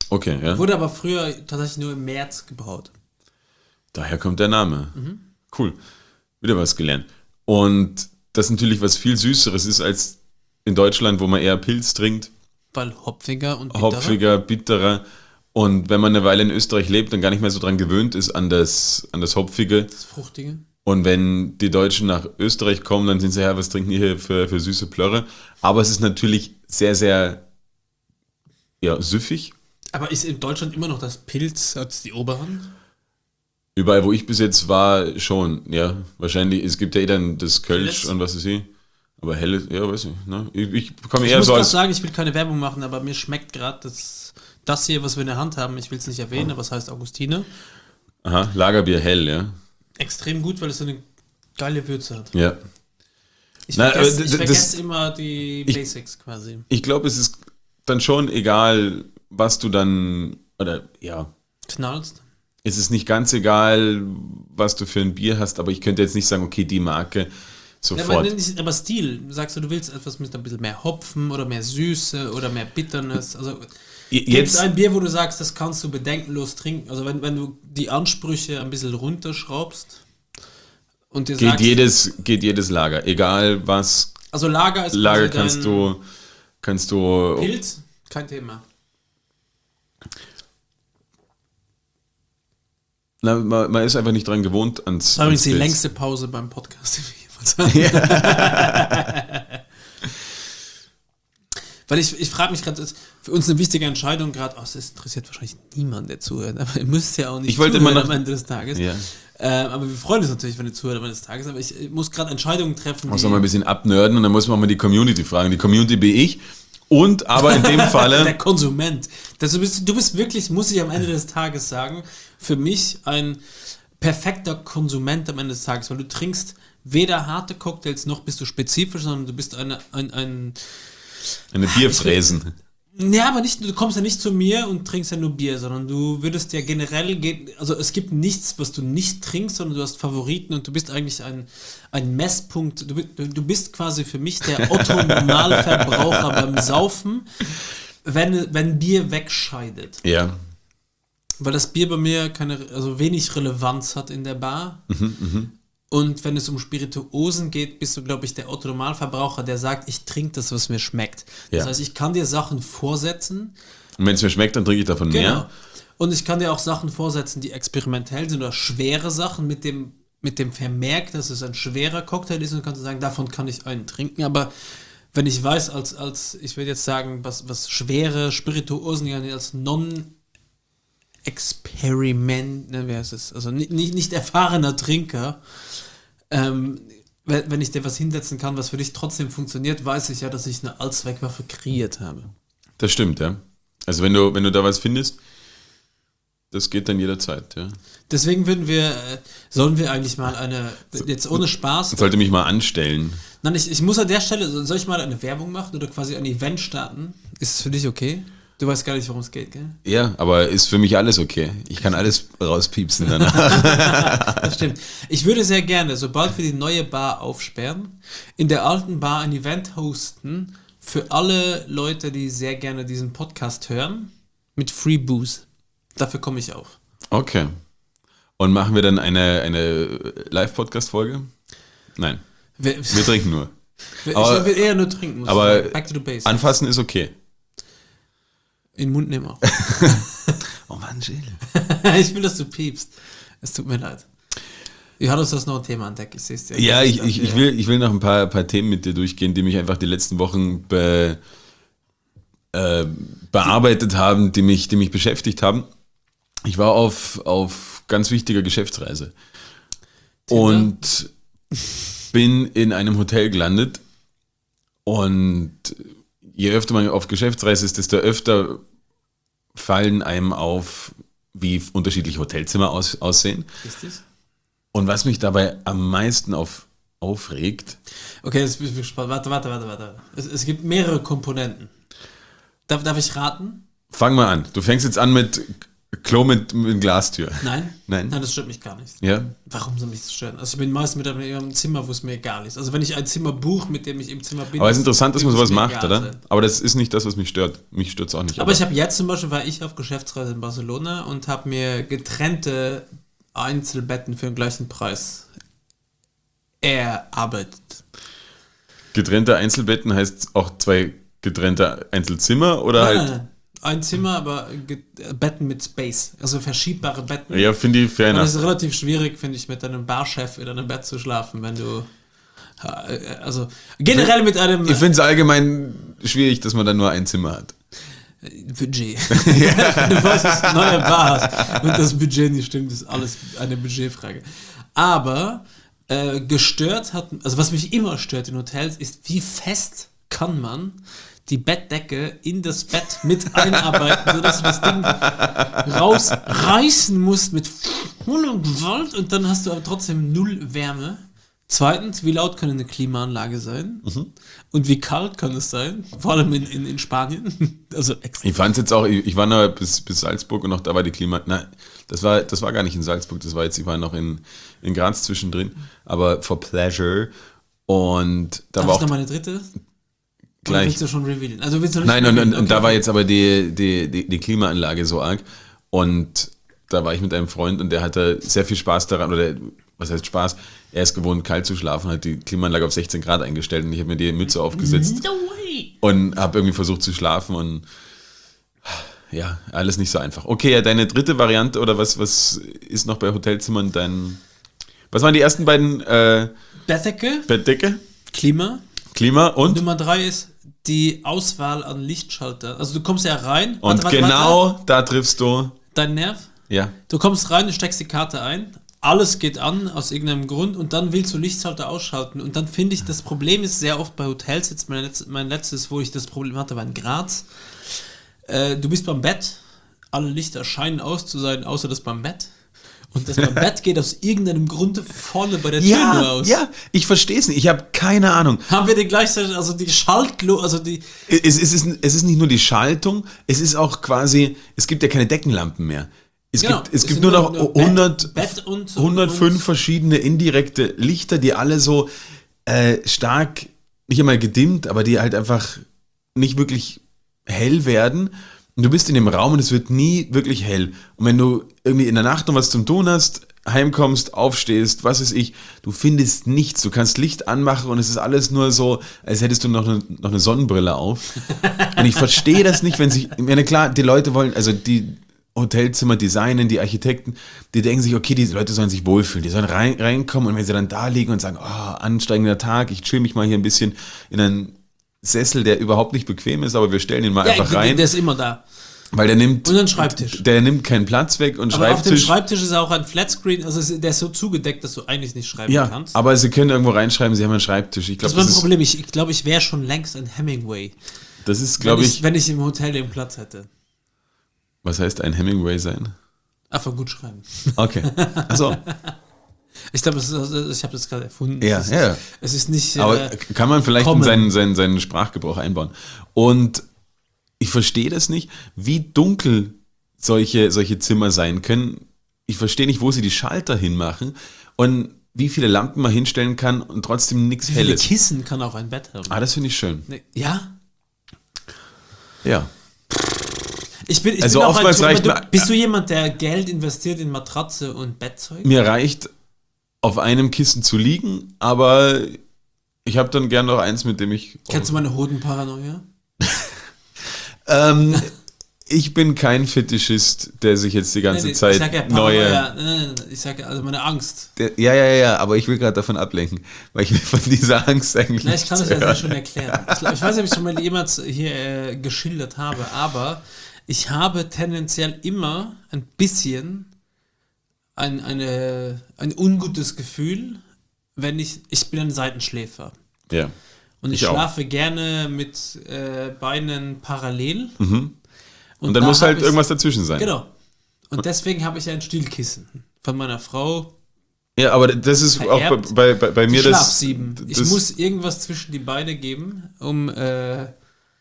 Okay, ja. Wurde aber früher tatsächlich nur im März gebraut. Daher kommt der Name. Cool. Wieder was gelernt. Und das natürlich was viel Süßeres ist als in Deutschland, wo man eher Pilz trinkt. Weil hopfiger und bitterer. Hopfiger, bitterer. Und wenn man eine Weile in Österreich lebt, dann gar nicht mehr so dran gewöhnt ist an das, an das Hopfige. Das Fruchtige. Und wenn die Deutschen nach Österreich kommen, dann sind sie, ja, was trinken die hier für, für süße Plörre? Aber es ist natürlich sehr, sehr ja, süffig. Aber ist in Deutschland immer noch das Pilz als die Oberhand? Überall, wo ich bis jetzt war, schon, ja. Wahrscheinlich, es gibt ja eh dann das Kölsch Helles? und was weiß ich. Aber helles, ja, weiß ich. Ne? Ich, ich komme Ich eher muss so gerade als... sagen, ich will keine Werbung machen, aber mir schmeckt gerade das, das hier, was wir in der Hand haben, ich will es nicht erwähnen, aber es heißt Augustiner. Aha, Lagerbier hell, ja. Extrem gut, weil es so eine geile Würze hat. Ja. Ich Na, vergesse, aber ich d- vergesse das- immer die ich- Basics quasi. Ich glaube, es ist dann schon egal, was du dann... Oder, ja... Knallst. Es ist nicht ganz egal, was du für ein Bier hast, aber ich könnte jetzt nicht sagen, okay, die Marke Ja, sofort. aber, nicht- aber Stil, sagst du, du willst etwas mit ein bisschen mehr Hopfen oder mehr Süße oder mehr Bitterness. Also gibt es Jetzt, ein Bier, wo du sagst, das kannst du bedenkenlos trinken. Also wenn, wenn du die Ansprüche ein bisschen runterschraubst und dir geht sagst, jedes, geht jedes Lager, egal was also Lager ist Lager quasi kannst dein du, kannst du, Pilz, kein Thema. na, man, man ist einfach nicht dran gewohnt ans, Das war übrigens ans die Pilz. längste Pause beim Podcast. die wir jemals hatten. Weil ich, ich frage mich gerade, das ist für uns eine wichtige Entscheidung gerade, oh, das interessiert wahrscheinlich niemand, der zuhört, aber ihr müsst ja auch nicht Ich wollte zuhören immer noch- am Ende des Tages. Ja. Ähm, aber wir freuen uns natürlich, wenn ihr zuhört am Ende des Tages, aber ich, ich muss gerade Entscheidungen treffen, Muss man mal ein bisschen abnörden und dann muss man auch mal die Community fragen. Die Community bin ich und aber in dem der Falle, Konsument. Das, du, bist, du bist wirklich, muss ich am Ende des Tages sagen, für mich ein perfekter Konsument am Ende des Tages, weil du trinkst weder harte Cocktails noch bist du spezifisch, sondern du bist eine, ein, ein eine Bierfräsen. Ja, aber nicht, du kommst ja nicht zu mir und trinkst ja nur Bier, sondern du würdest ja generell gehen, also es gibt nichts, was du nicht trinkst, sondern du hast Favoriten und du bist eigentlich ein, ein Messpunkt, du, bi- du bist quasi für mich der Otto-Normalverbraucher beim Saufen, wenn, wenn Bier wegscheidet. Ja, Weil das Bier bei mir keine, also wenig Relevanz hat in der Bar. Und wenn es um Spirituosen geht, bist du, glaube ich, der Otto-Normalverbraucher, der sagt, ich trinke das, was mir schmeckt. Das Ja. heißt, ich kann dir Sachen vorsetzen. und wenn es mir schmeckt, dann trinke ich davon Genau. mehr. Und ich kann dir auch Sachen vorsetzen, die experimentell sind oder schwere Sachen mit dem, mit dem Vermerk, dass es ein schwerer Cocktail ist und kannst du sagen, davon kann ich einen trinken. Aber wenn ich weiß, als, als ich würde jetzt sagen, was, was schwere Spirituosen ja als Non-Experiment, ne, wer ist es? Also nicht, nicht, nicht erfahrener Trinker, ähm, wenn, wenn ich dir was hinsetzen kann, was für dich trotzdem funktioniert, weiß ich ja, dass ich eine Allzweckwaffe kreiert habe. Das stimmt, ja. Also wenn du, wenn du da was findest, das geht dann jederzeit, ja. Deswegen würden wir, äh, sollen wir eigentlich mal eine, jetzt ohne Spaß, Ich sollte mich mal anstellen. nein, ich, ich muss an der Stelle, soll ich mal eine Werbung machen oder quasi ein Event starten? Ist es für dich okay? Du weißt gar nicht, worum es geht, gell? Ja, aber ist für mich alles okay. Ich kann alles rauspiepsen danach. Das stimmt. Ich würde sehr gerne, sobald wir die neue Bar aufsperren, in der alten Bar ein Event hosten für alle Leute, die sehr gerne diesen Podcast hören, mit Free Booze. Dafür komme ich auf. Okay. Und machen wir dann eine, eine Live-Podcast-Folge? Nein, Wir, wir trinken nur. ich aber- will eher nur trinken. Muss aber ich sagen. Back to the basics. Anfassen ist okay. In den Mund nehmen auch. Oh Mann, Jill. Ich will, dass du piepst. Es tut mir leid. Johannes, du hast noch ein Thema entdeckt. Ich sehe es dir. Ja, ich, ich, ich, will, ich will noch ein paar, paar Themen mit dir durchgehen, die mich einfach die letzten Wochen be, äh, bearbeitet haben, die mich, die mich beschäftigt haben. Ich war auf, auf ganz wichtiger Geschäftsreise und bin in einem Hotel gelandet und je öfter man auf Geschäftsreise ist, desto öfter fallen einem auf, wie unterschiedliche Hotelzimmer aus, aussehen. Ist das? Und was mich dabei am meisten auf, aufregt, Okay, jetzt bin ich gespannt. Warte, warte, warte, warte. Es, es gibt mehrere Komponenten. Darf, darf ich raten? fang mal an. Du fängst jetzt an mit Klo mit, mit Glastür. Nein? Nein? Nein, das stört mich gar nicht. Ja? Warum soll mich das stören? Also ich bin meist mit einem, in einem Zimmer, wo es mir egal ist. Also wenn ich ein Zimmer buche, mit dem ich im Zimmer bin. Aber es ist interessant, dass man wird sowas mir macht, egal oder? sein. Aber das ist nicht das, was mich stört. Mich stört es auch nicht. Aber ich habe jetzt zum Beispiel, war ich auf Geschäftsreise in Barcelona und habe mir getrennte Einzelbetten für den gleichen Preis erarbeitet. Getrennte Einzelbetten heißt auch zwei getrennte Einzelzimmer oder Nein, halt. nein, nein. Ein Zimmer, aber ge- Betten mit Space. Also verschiebbare Betten. Ja, finde ich fair Und enough. es ist relativ schwierig, finde ich, mit einem Barchef in einem Bett zu schlafen, wenn du. äh, Also generell mit einem Ich finde es allgemein schwierig, dass man dann nur ein Zimmer hat. Budget. Wenn du weißt, dass du eine neue Bar hast und das Budget nicht stimmt, ist alles eine Budgetfrage. Aber äh, gestört hat, also was mich immer stört in Hotels, ist, wie fest kann man die Bettdecke in das Bett mit einarbeiten, sodass du das Ding rausreißen musst mit voller Gewalt und dann hast du aber trotzdem null Wärme. Zweitens, wie laut kann eine Klimaanlage sein? Mhm. Und wie kalt kann es sein? Vor allem in, in, in Spanien. Also extra. Ich fand es jetzt auch, ich, ich war noch bis, bis Salzburg und noch da war die Klima. Nein, das war, das war gar nicht in Salzburg, das war jetzt, ich war noch in, in Graz zwischendrin, aber for pleasure. Und da Darf war ich auch noch meine dritte? Oder gleich. willst du schon revealen? Also willst du nicht Nein, und, und, revealen? und da Okay. war jetzt aber die, die, die, die Klimaanlage so arg. Und da war ich mit einem Freund und der hatte sehr viel Spaß daran, oder was heißt Spaß? Er ist gewohnt, kalt zu schlafen, hat die Klimaanlage auf sechzehn Grad eingestellt und ich habe mir die Mütze aufgesetzt No way! und habe irgendwie versucht zu schlafen und ja, alles nicht so einfach. Okay, ja, deine dritte Variante oder was, was ist noch bei Hotelzimmern dein. Was waren die ersten beiden äh, Bettdecke, Bettdecke? Klima. Klima und? Nummer drei ist die Auswahl an Lichtschalter. Also du kommst ja rein. Und warte, warte, genau warte. da triffst du. Dein Nerv. Ja. Du kommst rein, du steckst die Karte ein. Alles geht an aus irgendeinem Grund und dann willst du Lichtschalter ausschalten. Und dann finde ich, das Problem ist sehr oft bei Hotels, jetzt mein, Letz-, mein letztes, wo ich das Problem hatte, war in Graz. Äh, du bist beim Bett, alle Lichter scheinen aus zu sein, außer das beim Bett. Und das beim Bett geht aus irgendeinem Grund vorne bei der Tür nur Ja, aus. ja, ich verstehe es nicht. Ich habe keine Ahnung. Haben wir den gleichzeitig, also die Schaltglo, also die. Es, es, ist, es ist nicht nur die Schaltung, es ist auch quasi, es gibt ja keine Deckenlampen mehr. Es Genau, gibt, es es gibt sind nur noch nur Bett- hundert, Bett und- hundertfünf und- verschiedene indirekte Lichter, die alle so äh, stark, nicht einmal gedimmt, aber die halt einfach nicht wirklich hell werden. Und du bist in dem Raum und es wird nie wirklich hell. Und wenn du irgendwie in der Nacht noch was zum tun hast, heimkommst, aufstehst, was weiß ich, du findest nichts. Du kannst Licht anmachen und es ist alles nur so, als hättest du noch eine, noch eine Sonnenbrille auf. Und ich verstehe das nicht, wenn sich, ich meine, klar, die Leute wollen, also die Hotelzimmer designen, die Architekten, die denken sich, okay, die Leute sollen sich wohlfühlen, die sollen rein, reinkommen und wenn sie dann da liegen und sagen, oh, anstrengender Tag, ich chill mich mal hier ein bisschen in einen Sessel, der überhaupt nicht bequem ist, aber wir stellen ihn mal Ja, einfach der, rein, der ist immer da. weil der nimmt, Und ein Schreibtisch. der nimmt keinen Platz weg und Aber auf dem Schreibtisch. Schreibtisch ist auch ein Flatscreen, also es- der ist so zugedeckt, dass du eigentlich nicht schreiben Ja, kannst. aber sie können irgendwo reinschreiben, sie haben einen Schreibtisch. Ich das glaube, war ein das, ist, Problem. Ich, ich glaube, ich wäre schon längst ein Hemingway, das ist, wenn glaube ich, ich, wenn ich im Hotel den Platz hätte. was heißt ein Hemingway sein? Einfach gut schreiben. Okay, achso, Ich glaube, es ist- also ich habe das gerade erfunden. Ja, es ist, ja. Es ist nicht. aber äh, kann man vielleicht in kommen. seinen, seinen, seinen Sprachgebrauch einbauen. Und ich verstehe das nicht, wie dunkel solche, solche Zimmer sein können. Ich verstehe nicht, wo sie die Schalter hinmachen und wie viele Lampen man hinstellen kann und trotzdem nichts wie viele Helles. Kissen kann auch ein Bett haben? Ah, das finde ich schön. Nee, ja? Ja. Ich bin, ich Also bin auch oftmals ein, reicht du, mir- Bist du jemand, der Geld investiert in Matratze und Bettzeug? Mir reicht, auf einem Kissen zu liegen, aber ich habe dann gern noch eins, mit dem ich. Kennst du meine Hodenparanoia? Ähm, ich bin kein Fetischist, der sich jetzt die ganze Nee, nee, Zeit ich sag ja neue. Paranoia. Nein, nein, nein, ich sage also meine Angst. Der, ja, ja, ja, aber ich will gerade davon ablenken, weil ich will von dieser Angst eigentlich Na, ich kann das nichts ja sehr hören. schon erklären. Ich, glaub, ich weiß nicht, ob ich schon mal jemals hier äh, geschildert habe, aber ich habe tendenziell immer ein bisschen ein, eine, ein ungutes Gefühl, wenn ich, ich bin ein Seitenschläfer. Ja. Und ich, Ich auch. schlafe gerne mit äh, Beinen parallel. Mhm. Und, dann da muss hab halt ich- irgendwas dazwischen sein. Genau. Und deswegen habe ich ein Stielkissen von meiner Frau. Ja, aber das ist Vererbt. auch bei, bei, bei Die mir das. Schlafsieben. Ich das muss irgendwas zwischen die Beine geben, um äh,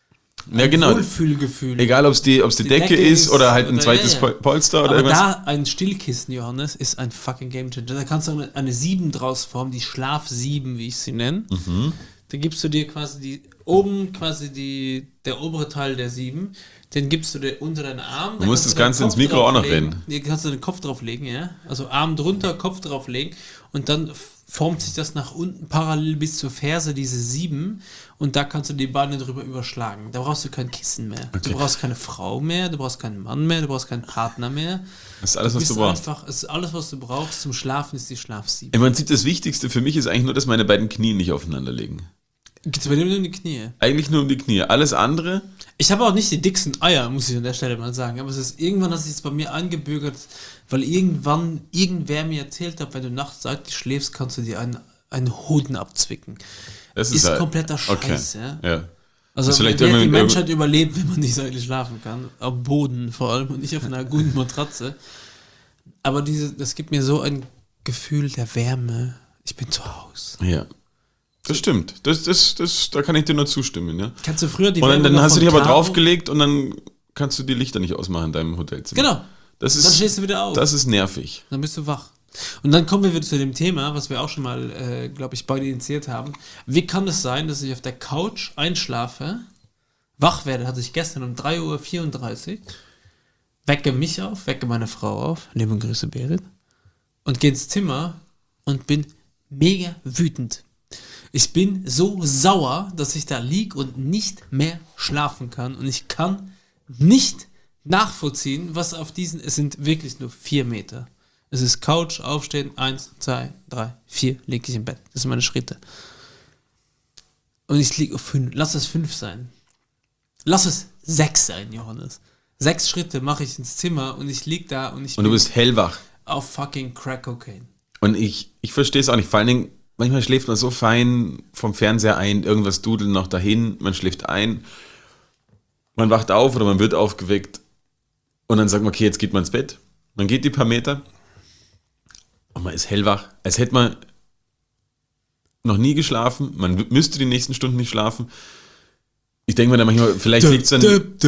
Ja, genau. Wohlfühlgefühl. Egal, ob es die, ob's die, die Decke, Decke ist oder halt ein oder, zweites ja, ja. Polster oder Aber irgendwas. da ein Stillkissen, Johannes, ist ein fucking Gamechanger. Da kannst du eine, eine sieben draus formen, die Schlaf sieben, wie ich sie nenne. Mhm. Da gibst du dir quasi die, oben quasi die, der obere Teil der sieben, den gibst du dir unter deinen Arm. Du musst das Ganze ins Mikro auch noch reden. Hier kannst du den Kopf drauflegen, ja. Also Arm drunter, Kopf drauflegen und dann formt sich das nach unten parallel bis zur Ferse, diese sieben, und da kannst du die Beine drüber überschlagen. Da brauchst du kein Kissen mehr. Okay. Du brauchst keine Frau mehr, du brauchst keinen Mann mehr, du brauchst keinen Partner mehr. Das ist alles, du was du brauchst. Einfach, es ist alles, was du brauchst. Zum Schlafen ist die Schlafsieben. Im Prinzip das Wichtigste für mich ist eigentlich nur, dass meine beiden Knie nicht aufeinander liegen. Geht es bei dir nur um die Knie? Eigentlich nur um die Knie. Alles andere... Ich habe auch nicht die dicksten Eier, muss ich an der Stelle mal sagen. Aber es ist irgendwann, hat sich es bei mir angebürgert, weil irgendwann irgendwer mir erzählt hat, wenn du nachts seitlich schläfst, kannst du dir einen, einen Hoden abzwicken. Das ist, ist halt, kompletter Scheiß, okay. ja. ja. Also das vielleicht wer hat die irgendwie- Menschheit überlebt, wenn man nicht seitlich schlafen kann? Am Boden vor allem und nicht auf einer guten Matratze. Aber diese, das gibt mir so ein Gefühl der Wärme. Ich bin zu Hause. Ja. Das stimmt. Das, das, das, da kann ich dir nur zustimmen, ja. Kannst du früher die Und dann, Werbung dann hast du von dich aber Caro- draufgelegt und dann kannst du die Lichter nicht ausmachen in deinem Hotelzimmer. Genau. Das ist, Dann stehst du wieder auf. Das ist nervig. Dann bist du wach. Und dann kommen wir wieder zu dem Thema, was wir auch schon mal, äh, glaube ich, beide initiiert haben. Wie kann es sein, dass ich auf der Couch einschlafe, wach werde, hatte ich gestern um drei Uhr vierunddreißig, wecke mich auf, wecke meine Frau auf, liebe Grüße Berit, und gehe ins Zimmer und bin mega wütend. Ich bin so sauer, dass ich da lieg und nicht mehr schlafen kann. Und ich kann nicht nachvollziehen, was auf diesen, es sind wirklich nur vier Meter. Es ist Couch, aufstehen, eins, zwei, drei, vier, lege ich im Bett. Das sind meine Schritte. Und ich liege auf fünf. Lass es fünf sein. Lass es sechs sein, Johannes. Sechs Schritte mache ich ins Zimmer und ich liege da und ich Und du bin bist hellwach. auf fucking Crack Cocaine. Und ich, ich verstehe es auch nicht. Vor allen Dingen, manchmal schläft man so fein vom Fernseher ein, irgendwas dudelt noch dahin, man schläft ein, man wacht auf oder man wird aufgeweckt und dann sagt man, okay, jetzt geht man ins Bett. Man geht die paar Meter und man ist hellwach, als hätte man noch nie geschlafen, man w- müsste die nächsten Stunden nicht schlafen. Ich denke mir dann manchmal, vielleicht liegt es an...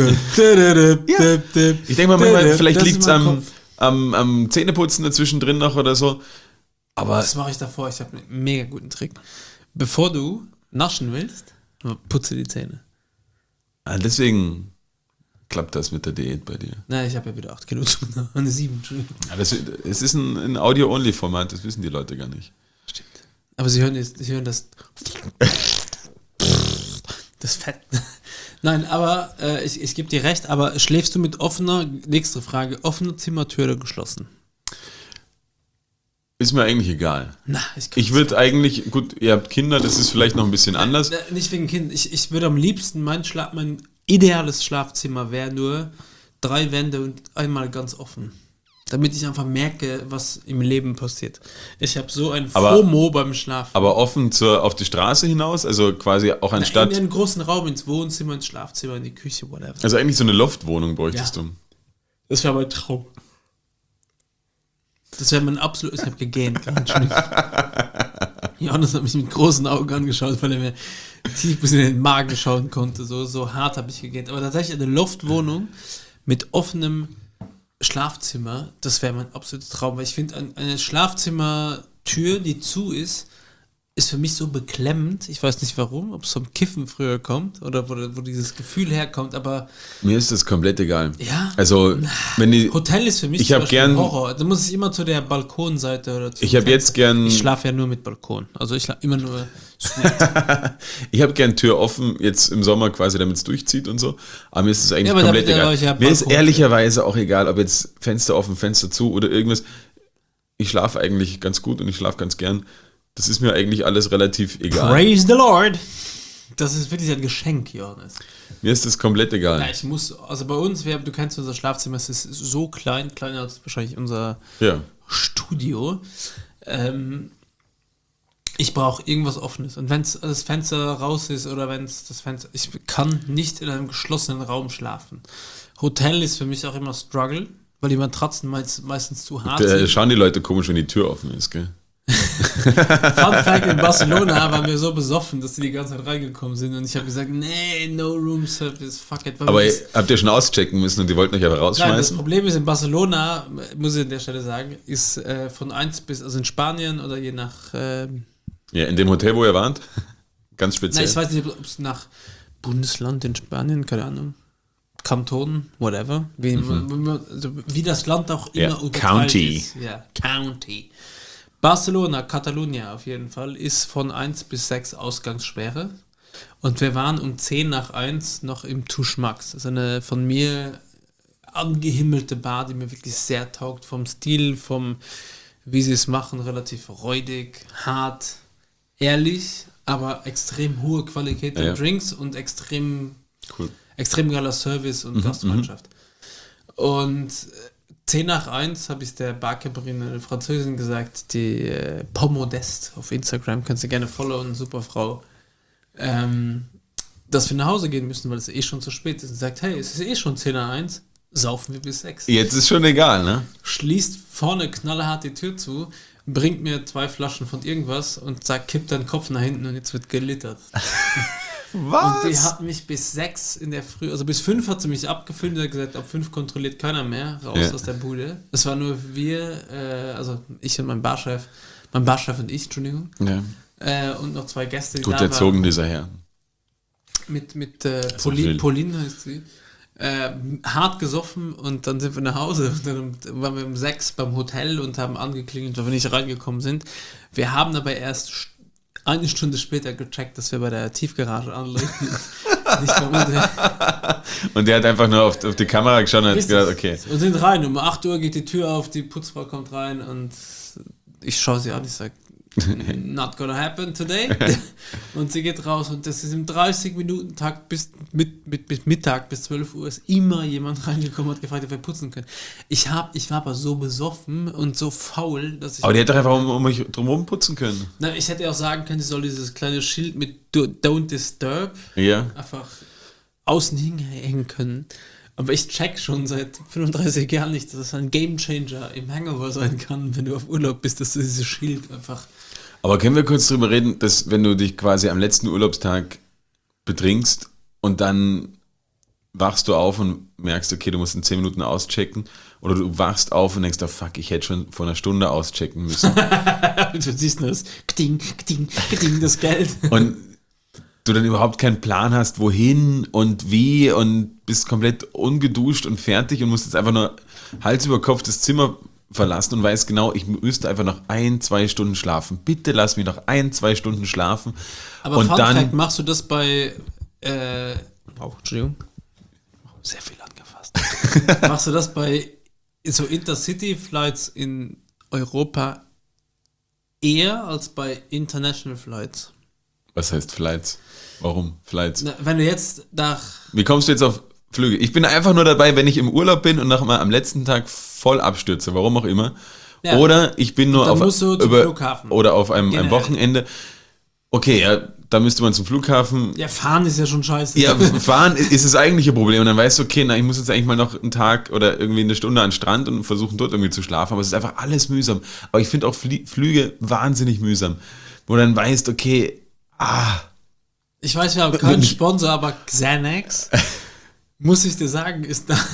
Ja. Ich denke mal, manchmal, vielleicht Das ist liegt es mein am, Kopf. am, am Zähneputzen dazwischen drin noch oder so. Aber Das mache ich davor. Ich habe einen mega guten Trick. Bevor du naschen willst, putze die Zähne. ah, deswegen klappt das mit der Diät bei dir. Nein, ich habe ja wieder acht Kilo zu. Eine sieben, Entschuldigung. Ja, das, es ist ein, ein Audio-Only-Format, das wissen die Leute gar nicht. Stimmt. Aber sie hören, jetzt, sie hören das. Das Fett. Nein, aber äh, ich, ich gebe dir recht, aber schläfst du mit offener, nächste Frage, offener Zimmertür oder geschlossen? Ist mir eigentlich egal. Na, ich kann Ich würde eigentlich, gut, ihr habt Kinder, das ist vielleicht noch ein bisschen anders. Äh, Nicht wegen Kind. Ich, ich würde am liebsten, mein, Schla mein ideales Schlafzimmer wäre nur drei Wände und einmal ganz offen. Damit ich einfach merke, was im Leben passiert. Ich habe so ein Aber- FOMO beim Schlafen. Aber offen zur, auf die Straße hinaus, also quasi auch Na, anstatt, in einen großen Raum, ins Wohnzimmer, ins Schlafzimmer, in die Küche, whatever. also eigentlich so eine Loftwohnung bräuchtest Ja. du. Das wäre mein Traum. Das wäre mein absolut. Ich habe gegähnt. gerade, Entschuldigung. Johannes hat mich mit großen Augen angeschaut, weil er mir tief bis in den Magen schauen konnte. So, so hart habe ich gegähnt. Aber tatsächlich eine Loftwohnung mit offenem Schlafzimmer, das wäre mein absoluter Traum. Weil ich finde, ein, eine Schlafzimmertür, die zu ist, ist für mich so beklemmend. Ich weiß nicht warum, ob es vom Kiffen früher kommt oder wo, wo dieses Gefühl herkommt, aber Mir ist das komplett egal. ja. Also, wenn die, Hotel ist für mich Ich zum hab Beispiel gern- Horror. Da muss ich immer zu der Balkonseite oder zu Ich hab jetzt gern- Ich schlafe ja nur mit Balkon. Also ich schlafe immer nur. ich habe gern Tür offen, jetzt im Sommer quasi, damit es durchzieht und so. Aber mir ist es eigentlich Ja, aber komplett damit egal. euch ja Mir ist Balkon- ehrlicherweise auch egal, ob jetzt Fenster offen, Fenster zu oder irgendwas. Ich schlafe eigentlich ganz gut und ich schlafe ganz gern. Das ist mir eigentlich alles relativ egal. Praise the Lord. Das ist wirklich ein Geschenk, Johannes. Mir ist das komplett egal. Ja, ich muss, also bei uns, wir, du kennst unser Schlafzimmer, es ist so klein, kleiner als wahrscheinlich unser Ja. Studio. Ähm, ich brauche irgendwas Offenes. Und wenn das Fenster raus ist oder wenn es das Fenster. Ich kann nicht in einem geschlossenen Raum schlafen. Hotel ist für mich auch immer Struggle, weil die Matratzen meist, meistens zu hart Da sind. schauen die Leute komisch, wenn die Tür offen ist, gell? Fun Fact, in Barcelona waren wir so besoffen, dass die die ganze Zeit reingekommen sind und ich habe gesagt, nee, no room service, fuck it. Weil Aber wir ihr, das- habt ihr schon auschecken müssen und die wollten euch aber Nein, das rausschmeißen? Problem ist, in Barcelona, muss ich an der Stelle sagen, ist äh, von eins bis, also in Spanien oder je nach, äh, Ja, in dem Hotel, wo ihr wart? Ganz speziell. nein, ich weiß nicht, ob es nach Bundesland in Spanien, keine Ahnung, Kanton, whatever, wie, mhm. also, wie das Land auch immer Ja, unterteilt County. ist. Ja, County. Barcelona, Catalunya auf jeden Fall, ist von eins bis sechs Ausgangssperre. Und wir waren um zehn nach eins noch im Touche Max. Das ist eine von mir angehimmelte Bar, die mir wirklich sehr taugt. Vom Stil, vom wie sie es machen, relativ räudig, hart, ehrlich, aber extrem hohe Qualität Ja, an ja. Drinks und extrem, Cool. extrem geiler Service und Mhm, Gastfreundschaft. Und zehn nach eins habe ich der Barkeeperin, eine Französin, gesagt, die äh, Pomodest auf Instagram, kannst du gerne followen, super Frau, ähm, dass wir nach Hause gehen müssen, weil es eh schon zu spät ist. Und sagt, hey, es ist eh schon zehn nach eins, saufen wir bis sechs. Jetzt ist schon egal, ne? Schließt vorne knallhart die Tür zu, bringt mir zwei Flaschen von irgendwas und sagt, kipp deinen Kopf nach hinten und jetzt wird gelittert. Was? Und die hat mich bis sechs in der Früh, also bis fünf hat sie mich abgefilmt und hat gesagt, ab fünf kontrolliert keiner mehr, raus Ja. aus der Bude. Es war nur wir, äh, also ich und mein Barchef, mein Barchef und ich, Entschuldigung, Ja. äh, und noch zwei Gäste, die Gut da erzogen, waren. dieser Herr. Mit, mit äh, ist auch Pauline, wild. Pauline heißt sie. Äh, hart gesoffen und dann sind wir nach Hause und dann waren wir um sechs beim Hotel und haben angeklingelt, weil wir nicht reingekommen sind. Wir haben aber erst st- eine Stunde später gecheckt, dass wir bei der Tiefgarage anlegen. nicht beim Hotel. Und der hat einfach nur auf, auf die Kamera geschaut und hat Richtig. gesagt, okay. Und sind rein. Um acht Uhr geht die Tür auf, die Putzfrau kommt rein und ich schaue sie an, ich sage, not gonna happen today. Und sie geht raus und das ist im dreißig Minuten Takt bis mit, mit, mit Mittag bis zwölf Uhr ist immer jemand reingekommen und hat gefragt, ob wir putzen können. Ich, hab, ich war aber so besoffen und so faul, dass ich... Aber der hätte doch einfach um, um euch drumherum putzen können. Na, ich hätte auch sagen können, sie soll dieses kleine Schild mit Do- Don't Disturb Ja. einfach außen hinhängen können. Aber ich check schon seit fünfunddreißig Jahren nicht, dass es ein Gamechanger im Hangover sein kann, wenn du auf Urlaub bist, dass du dieses Schild einfach... Aber können wir kurz drüber reden, dass wenn du dich quasi am letzten Urlaubstag betrinkst und dann wachst du auf und merkst, okay, du musst in zehn Minuten auschecken, oder du wachst auf und denkst, oh fuck, ich hätte schon vor einer Stunde auschecken müssen. Du siehst nur das Kting, Kting, Kting, das Geld. Und du dann überhaupt keinen Plan hast, wohin und wie, und bist komplett ungeduscht und fertig und musst jetzt einfach nur Hals über Kopf das Zimmer verlassen und weißt genau, ich müsste einfach noch ein, zwei Stunden schlafen. Bitte lass mich noch ein, zwei Stunden schlafen. Aber und Fun dann Fact, machst du das bei... Äh, oh, Entschuldigung. Sehr viel angefasst. Machst du das bei so Intercity-Flights in Europa eher als bei International Flights? Was heißt Flights? Warum Flights? Na, wenn du jetzt nach... Wie kommst du jetzt auf Flüge? Ich bin einfach nur dabei, wenn ich im Urlaub bin und noch mal am letzten Tag voll abstürze, warum auch immer. Ja. Oder ich bin nur Dann auf, musst du zum über, Flughafen. oder auf einem, einem Generell. Wochenende. Okay, ja, da müsste man zum Flughafen. Ja, fahren ist ja schon scheiße. Ja, fahren ist das eigentliche Problem. Und dann weißt du, okay, na, ich muss jetzt eigentlich mal noch einen Tag oder irgendwie eine Stunde an den Strand und versuchen dort irgendwie zu schlafen. Aber es ist einfach alles mühsam. Aber ich finde auch Flie- Flüge wahnsinnig mühsam. Wo du dann weißt, okay, ah, Ich weiß, wir haben keinen Sponsor, aber Xanax, muss ich dir sagen, ist da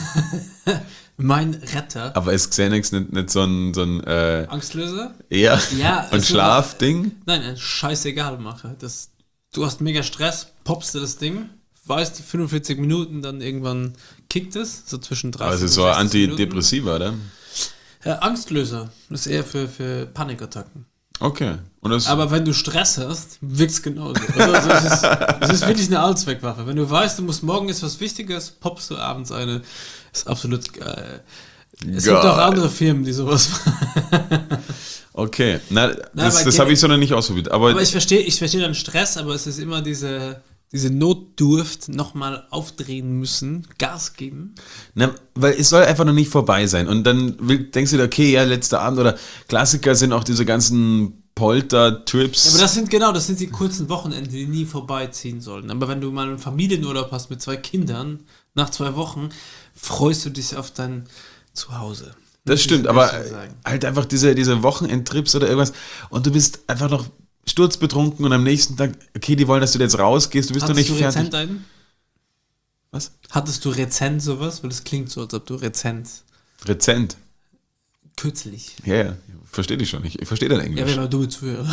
mein Retter. aber ist Xanax nicht, nicht so ein, so ein äh, Angstlöser? eher Ja, ein es- Schlafding? Nein, ein scheißegal mache. Das, du hast mega Stress, poppst du das Ding, weißt die fünfundvierzig Minuten, dann irgendwann kickt es, so zwischen dreißig Aber es ist so und ein sechzig Minuten. Antidepressiva, oder? Ja, Angstlöser, das ist eher für, für Panikattacken. Okay. Und das, Aber wenn du Stress hast, wirkt es genauso. Also, also es, ist, es ist wirklich eine Allzweckwaffe. Wenn du weißt, du musst morgen ist was Wichtiges, poppst du abends eine. Ist absolut geil. Es Geil. gibt auch andere Firmen, die sowas machen. okay. Na, das, aber das gen- habe ich so noch nicht ausprobiert. Aber, Aber ich verstehe ich verstehe deinen Stress, aber es ist immer diese, diese Notdurft, nochmal aufdrehen müssen, Gas geben. na, weil es soll einfach noch nicht vorbei sein. Und dann will, denkst du dir, okay, ja, letzter Abend oder Klassiker sind auch diese ganzen Polter-Trips. Ja, aber das sind genau, das sind die kurzen Wochenenden, die nie vorbeiziehen sollen. Aber wenn du mal einen Familienurlaub hast mit zwei Kindern, nach zwei Wochen freust du dich auf dein Zuhause. Das Muss stimmt, ich aber ehrlich sagen. halt einfach diese, diese Wochenendtrips oder irgendwas und du bist einfach noch sturzbetrunken und am nächsten Tag, okay, die wollen, dass du jetzt rausgehst, du bist Hattest noch du nicht fertig. rezent einen? Was? Hattest du rezent sowas? Weil das klingt so, als ob du rezent Rezent. kürzlich. Ja, ja, verstehe dich schon. Ich, ich verstehe dein Ja, Englisch. wir haben dumme Zuhörer.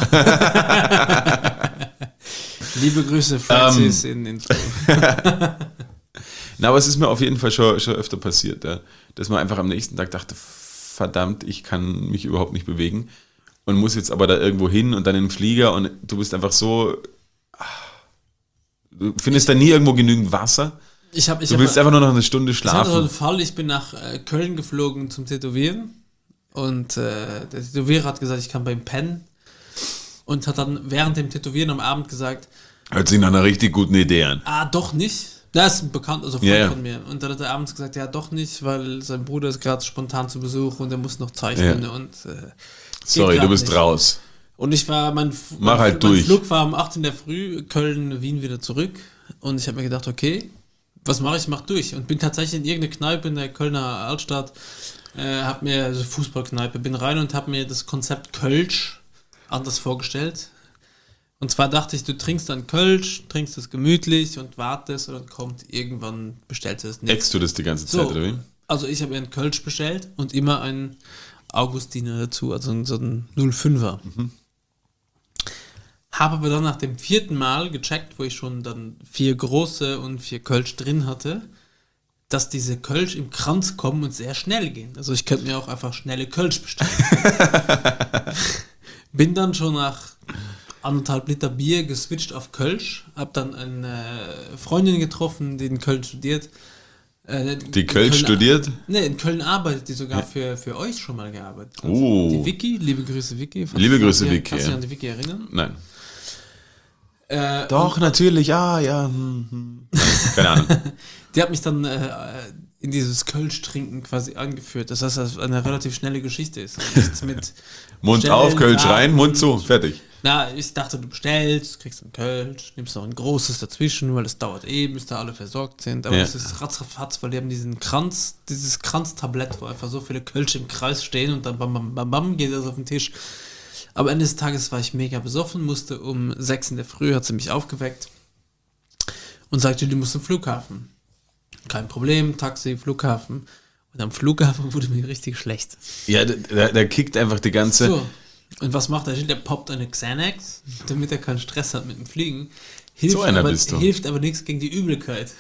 Liebe Grüße, Francis Ähm. in, in Na, aber es ist mir auf jeden Fall schon, schon öfter passiert, ja, dass man einfach am nächsten Tag dachte, verdammt, ich kann mich überhaupt nicht bewegen und muss jetzt aber da irgendwo hin und dann in den Flieger und du bist einfach so, du findest da nie irgendwo genügend Wasser. Ich habe ich Du hab, willst einfach nur noch eine Stunde ich hatte so einen schlafen. Fall, ich bin nach äh, Köln geflogen zum Tätowieren und äh, der Tätowierer hat gesagt, ich kann bei ihm pennen und hat dann während dem Tätowieren am Abend gesagt, Hört sich nach einer richtig guten Idee an. ah, doch nicht. Das ist ein Bekannt, also Freund Ja, ja. von mir. Und dann hat er abends gesagt, ja, doch nicht, weil sein Bruder ist gerade spontan zu Besuch und er muss noch zeichnen Ja. und äh, geht Sorry, grad du bist nicht. raus. Und ich war, mein, Mach mein, halt mein durch. Flug war um acht in der Früh, Köln, Wien wieder zurück. Und ich habe mir gedacht, okay, was mache ich? Ich mach durch. Und bin tatsächlich in irgendeine Kneipe in der Kölner Altstadt, äh, habe mir, also Fußballkneipe, bin rein und habe mir das Konzept Kölsch anders vorgestellt. Und zwar dachte ich, du trinkst dann Kölsch, trinkst es gemütlich und wartest und dann kommt irgendwann, bestellst du es nicht. Eckst du das die ganze Zeit, So, oder wie? also ich habe mir einen Kölsch bestellt und immer einen Augustiner dazu, also so einen null Komma fünfer. Mhm. Habe aber dann nach dem vierten Mal gecheckt, wo ich schon dann vier große und vier Kölsch drin hatte, dass diese Kölsch im Kranz kommen und sehr schnell gehen. Also ich könnte mir auch einfach schnelle Kölsch bestellen. Bin dann schon nach anderthalb Liter Bier geswitcht auf Kölsch, hab dann eine Freundin getroffen, die in Köln studiert. Äh, Die in Köln studiert? Ne, in Köln arbeitet die sogar für, für euch schon mal gearbeitet. hat. Oh. Die Vicky, liebe Grüße Vicky. Falls Liebe du- Grüße, ja, Vicky, Kannst du dich ja. an die Vicky erinnern? Nein. Äh, Doch, natürlich, ja, ja. hm, hm. Keine Ahnung. Die hat mich dann äh, in dieses Kölsch-Trinken quasi angeführt. Das heißt, dass es eine relativ schnelle Geschichte ist. Nichts mit Mund Stellen, auf, Kölsch warten. rein, Mund zu, fertig. Na, ich dachte, du bestellst, kriegst ein Kölsch, nimmst noch ein großes dazwischen, weil es dauert eh, bis da alle versorgt sind. Aber Ja. es ist ratzfatz, weil die haben diesen Kranz, dieses Kranztablett, wo einfach so viele Kölsch im Kreis stehen und dann bam, bam, bam, bam, geht das auf den Tisch. Aber Ende des Tages war ich mega besoffen, musste um sechs in der Früh, hat sie mich aufgeweckt und sagte, du musst zum Flughafen. Kein Problem, Taxi, Flughafen. Und am Flughafen wurde mir richtig schlecht. Ja, der, der kickt einfach die ganze. So. Und was macht der? Der poppt eine Xanax, damit er keinen Stress hat mit dem Fliegen. Hilft, So einer aber, bist du. hilft aber nichts gegen die Übelkeit.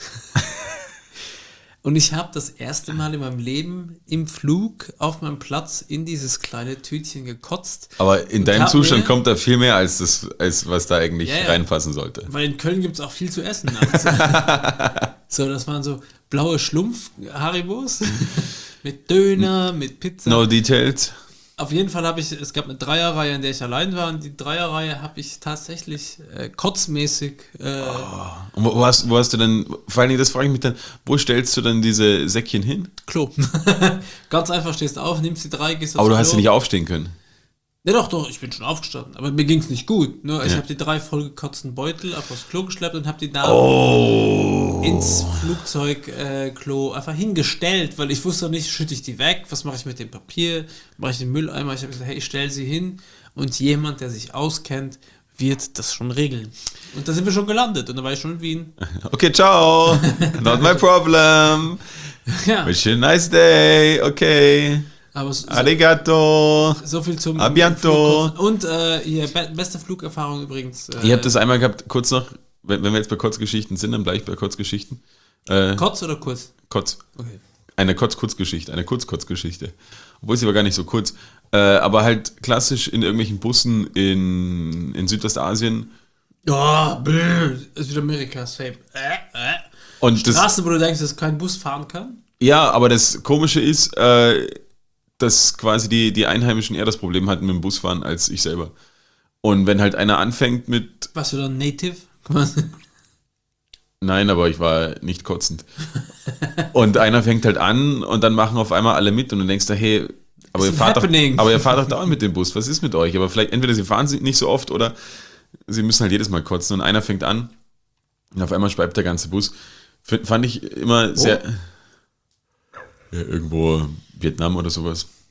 Und ich habe das erste Mal in meinem Leben im Flug auf meinem Platz in dieses kleine Tütchen gekotzt. Aber in Und deinem hab Zustand mir- kommt da viel mehr, als, das, als was da eigentlich Ja, ja. reinpassen sollte. Weil in Köln gibt es auch viel zu essen. Also. So, das waren so blaue Schlumpf-Haribos mit Döner, mit Pizza. No details. Auf jeden Fall habe ich, es gab eine Dreierreihe, in der ich allein war, und die Dreierreihe habe ich tatsächlich äh, kotzmäßig. Äh, Und wo, wo, hast, wo hast du denn, vor allen Dingen, das frage ich mich dann, wo stellst du dann diese Säckchen hin? Klo. Ganz einfach, stehst auf, nimmst die drei, gehst aufs Aber du Klo. hast ja nicht aufstehen können. Ja doch, doch, ich bin schon aufgestanden, aber mir ging es nicht gut. Nur ich Ja. habe die drei vollgekotzten Beutel auf das Klo geschleppt und habe die da Oh. ins Flugzeugklo äh, Klo einfach hingestellt, weil ich wusste nicht, schütte ich die weg, was mache ich mit dem Papier, mache ich den Mülleimer, ich habe gesagt, hey, ich stelle sie hin und jemand, der sich auskennt, wird das schon regeln. Und da sind wir schon gelandet und da war ich schon in Wien. Okay, ciao. Not my problem. Ja, Wish you a nice day. Okay. aber so, Arigato. so viel zum A bientôt. Flugkotzen. Und äh, ihr be beste Flugerfahrung übrigens. Äh, Ich habe das einmal gehabt, kurz noch, wenn, wenn wir jetzt bei Kurzgeschichten sind, dann bleibe ich bei Kurzgeschichten. Äh, Kotz oder kurz? Kotz. Okay. Eine Kurz-Kurzgeschichte, eine Kurz-Kurzgeschichte. Obwohl sie war gar nicht so kurz. Äh, aber halt klassisch in irgendwelchen Bussen in, in Südostasien. Oh, blöd. Südamerika, safe. Äh, äh. Und das, Straßen, wo du denkst, dass kein Bus fahren kann? ja, aber das Komische ist, äh, dass quasi die, die Einheimischen eher das Problem hatten mit dem Busfahren als ich selber. Und wenn halt einer anfängt mit, Warst du dann Native? Quasi. nein, aber ich war nicht kotzend. Und einer fängt halt an und dann machen auf einmal alle mit und du denkst da, hey, aber ihr, It's fahrt doch, happening. aber ihr fahrt doch dauernd mit dem Bus, was ist mit euch? Aber vielleicht entweder sie fahren sie nicht so oft oder sie müssen halt jedes Mal kotzen und einer fängt an und auf einmal speibt der ganze Bus. F- fand ich immer sehr... Ja, irgendwo Vietnam oder sowas.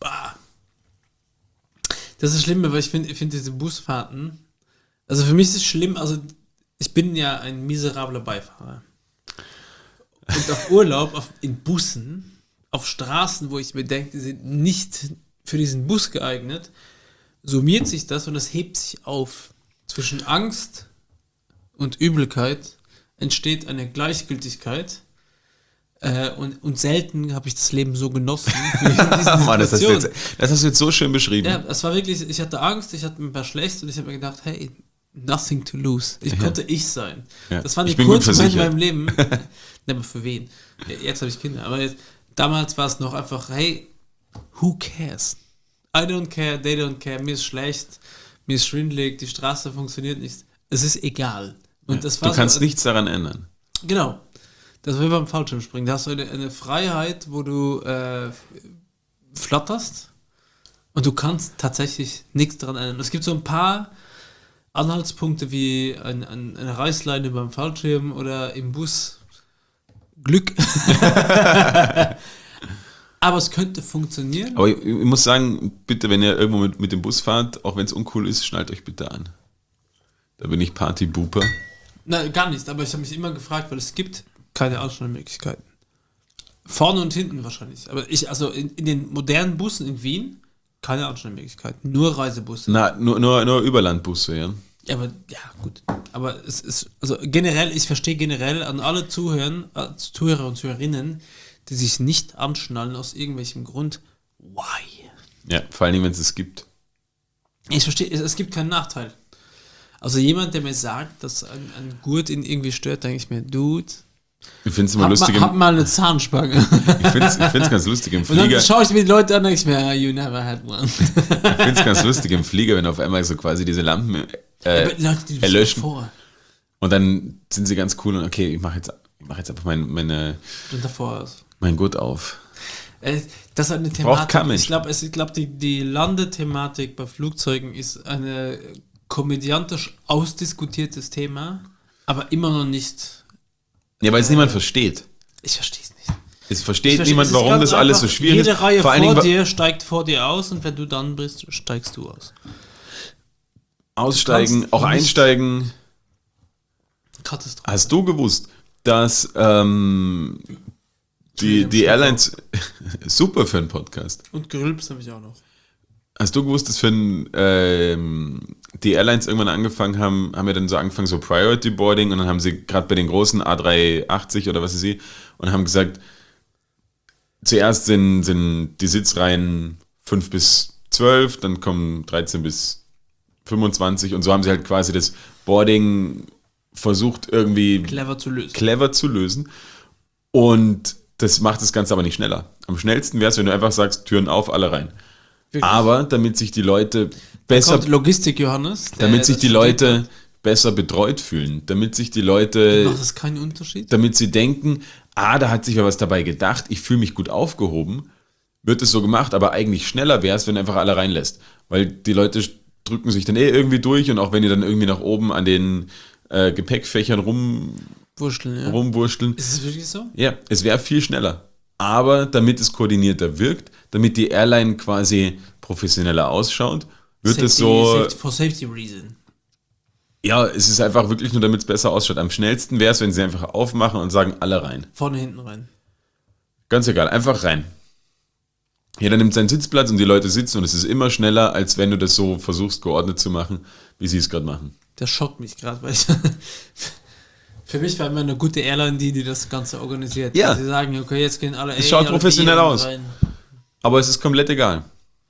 Das ist schlimm, weil ich finde ich find diese Busfahrten, also für mich ist es schlimm, also ich bin ja ein miserabler Beifahrer. Und auf Urlaub, auf, in Bussen, auf Straßen, wo ich mir denke, die sind nicht für diesen Bus geeignet, summiert sich das und das hebt sich auf. Zwischen Angst und Übelkeit entsteht eine Gleichgültigkeit. Äh, und, und selten habe ich das Leben so genossen wie in diesen Mann, das, hast du Situationen. jetzt, das hast du jetzt so schön beschrieben. Ja, es war wirklich, ich hatte Angst, ich hatte ein paar schlecht und ich habe mir gedacht, hey, nothing to lose. Ich Ja. konnte ich sein. Ja. Das waren die Ich bin gut kurzen Momente in versichert. meinem Leben. Ne, aber für wen? Jetzt habe ich Kinder. Aber jetzt, damals war es noch einfach, hey, who cares? I don't care, they don't care, mir ist schlecht, mir ist schwindelig, die Straße funktioniert nicht. Es ist egal. Und das war Du kannst so, nichts daran ändern. Genau. Das war wie beim Fallschirmspringen. Da hast du eine, eine Freiheit, wo du äh, flatterst und du kannst tatsächlich nichts daran ändern. Es gibt so ein paar Anhaltspunkte wie ein, ein, eine Reißleine beim Fallschirm oder im Bus. Glück. Aber es könnte funktionieren. Aber ich, ich muss sagen, bitte, wenn ihr irgendwo mit, mit dem Bus fahrt, auch wenn es uncool ist, schnallt euch bitte an. Da bin ich Party-Booper. Nein, gar nicht. Aber ich habe mich immer gefragt, weil es gibt keine Anschnallmöglichkeiten. Vorne und hinten wahrscheinlich. Aber ich, also in, in den modernen Bussen in Wien, keine Anschnallmöglichkeiten. Nur Reisebusse. Na, nur, nur, nur Überlandbusse, ja. Ja, aber ja, gut. Aber es ist, also generell, ich verstehe generell an alle Zuhörer, äh, Zuhörer und Zuhörerinnen, die sich nicht anschnallen aus irgendwelchem Grund. Why? Ja, vor allem, wenn es es gibt. Ich verstehe, es, es gibt keinen Nachteil. Also jemand, der mir sagt, dass ein, ein Gurt ihn irgendwie stört, denke ich mir, Dude, Ich finde es immer hab, lustig. ma, Im, hab mal eine Zahnspange. ich finde es ich find's ganz lustig im Und dann Flieger. schaue ich mir die Leute an und denke ich mir, ah, you never had one. Ich finde es ganz lustig im Flieger, wenn auf einmal so quasi diese Lampen äh, Aber Leute, die erlöschen. vor. Und dann sind sie ganz cool und okay, ich mache jetzt, ich mach jetzt einfach mein, meine, Und davor aus. mein Gurt auf. Äh, Das ist eine Braucht Thematik. kein Mensch. Ich glaube, ich glaub, die, die Landethematik bei Flugzeugen ist ein komödiantisch ausdiskutiertes Thema, aber immer noch nicht. Ja, weil es niemand versteht. Ich verstehe es nicht. Es Ich versteht versteh- niemand, es ist warum ganz das alles so einfach, schwierig jede ist. Reihe Vor allen vor Dingen dir steigt vor dir aus und wenn du dann bist, steigst du aus. aussteigen, kannst auch nicht- einsteigen. Katastrophe. Hast du gewusst, dass ähm, die, die Airlines, super für einen Podcast, Und Gerülps habe ich auch noch. hast du gewusst, dass für ein, ähm, die Airlines irgendwann angefangen haben, haben ja dann so angefangen, so Priority Boarding und dann haben sie gerade bei den großen A drei achtzig oder was weiß ich und haben gesagt, zuerst sind, sind die Sitzreihen fünf bis zwölf, dann kommen dreizehn bis fünfundzwanzig und so haben sie halt quasi das Boarding versucht irgendwie Clever zu lösen. clever zu lösen. Und das macht das Ganze aber nicht schneller. Am schnellsten wäre es, wenn du einfach sagst, Türen auf, alle rein. Wirklich. Aber damit sich die Leute Da besser, kommt Logistik Johannes. der damit sich das die studiert Leute hat. besser betreut fühlen, damit sich die Leute, Macht das keinen Unterschied? damit sie denken, ah, da hat sich ja was dabei gedacht, ich fühle mich gut aufgehoben, wird es so gemacht, aber eigentlich schneller wäre es, wenn du einfach alle reinlässt. Weil die Leute drücken sich dann eh irgendwie durch und auch wenn die dann irgendwie nach oben an den äh, Gepäckfächern rum, Wurschteln, ja. rumwurschteln, Ist es wirklich so? ja, es wäre viel schneller. Aber damit es koordinierter wirkt, damit die Airline quasi professioneller ausschaut, wird es so. Safety, for safety reason. Ja, es ist einfach wirklich nur, damit es besser ausschaut. Am schnellsten wäre es, wenn sie einfach aufmachen und sagen, alle rein. Vorne, hinten rein. Ganz egal, einfach rein. Jeder nimmt seinen Sitzplatz und die Leute sitzen und es ist immer schneller, als wenn du das so versuchst, geordnet zu machen, wie sie es gerade machen. Das schockt mich gerade, weil ich für mich war immer eine gute Airline die, die das Ganze organisiert. Ja. Sie sagen, okay, jetzt gehen alle. Es ey, schaut alle professionell Bier aus. rein. Aber es ist komplett egal.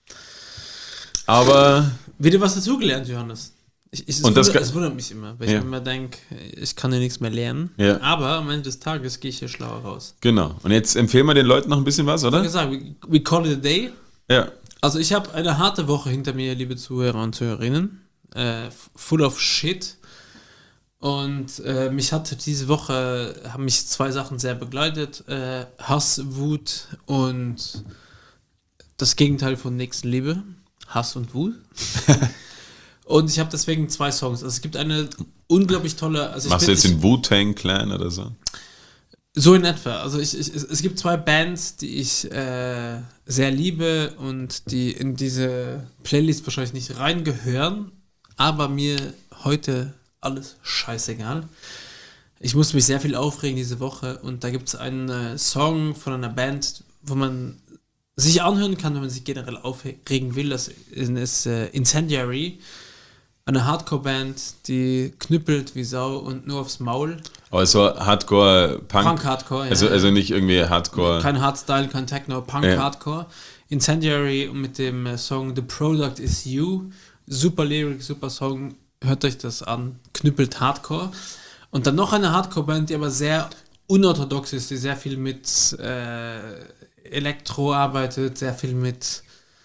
Aber Wieder was dazugelernt, Johannes. Ich, ich, es, Und das wundert, kann- es wundert mich immer, weil Ja. ich immer denke, ich kann ja nichts mehr lernen. Ja. Aber am Ende des Tages gehe ich hier schlauer raus. genau. Und jetzt empfehlen wir den Leuten noch ein bisschen was, Ich oder? kann sagen, we, we call it a day. Ja. Also ich habe eine harte Woche hinter mir, liebe Zuhörer und Zuhörerinnen. Äh, full of shit. Und äh, mich hat diese Woche, haben mich zwei Sachen sehr begleitet. Äh, Hass, Wut und das Gegenteil von Nächstenliebe. Hass und Wut. Und ich habe deswegen zwei Songs. Also es gibt eine unglaublich tolle... Also ich Machst du bin- jetzt ich, den Wu-Tang Clan oder so? So in etwa. Also ich, ich, es, es gibt zwei Bands, die ich äh, sehr liebe und die in diese Playlist wahrscheinlich nicht reingehören, aber mir heute alles scheißegal. Ich musste mich sehr viel aufregen diese Woche und da gibt es einen äh, Song von einer Band, wo man sich anhören kann, wenn man sich generell aufregen will. Das ist äh, Incendiary, eine Hardcore-Band, die knüppelt wie Sau und nur aufs Maul. Also Hardcore, Punk. Punk-Hardcore, ja. Also, also nicht irgendwie Hardcore. Kein Hardstyle, kein Techno, Punk-Hardcore. Ja. Incendiary mit dem äh, Song The Product Is You. Super Lyric, super Song. Hört euch das an. Knüppelt Hardcore. Und dann noch eine Hardcore-Band, die aber sehr unorthodox ist, die sehr viel mit äh, Elektro arbeitet, sehr viel mit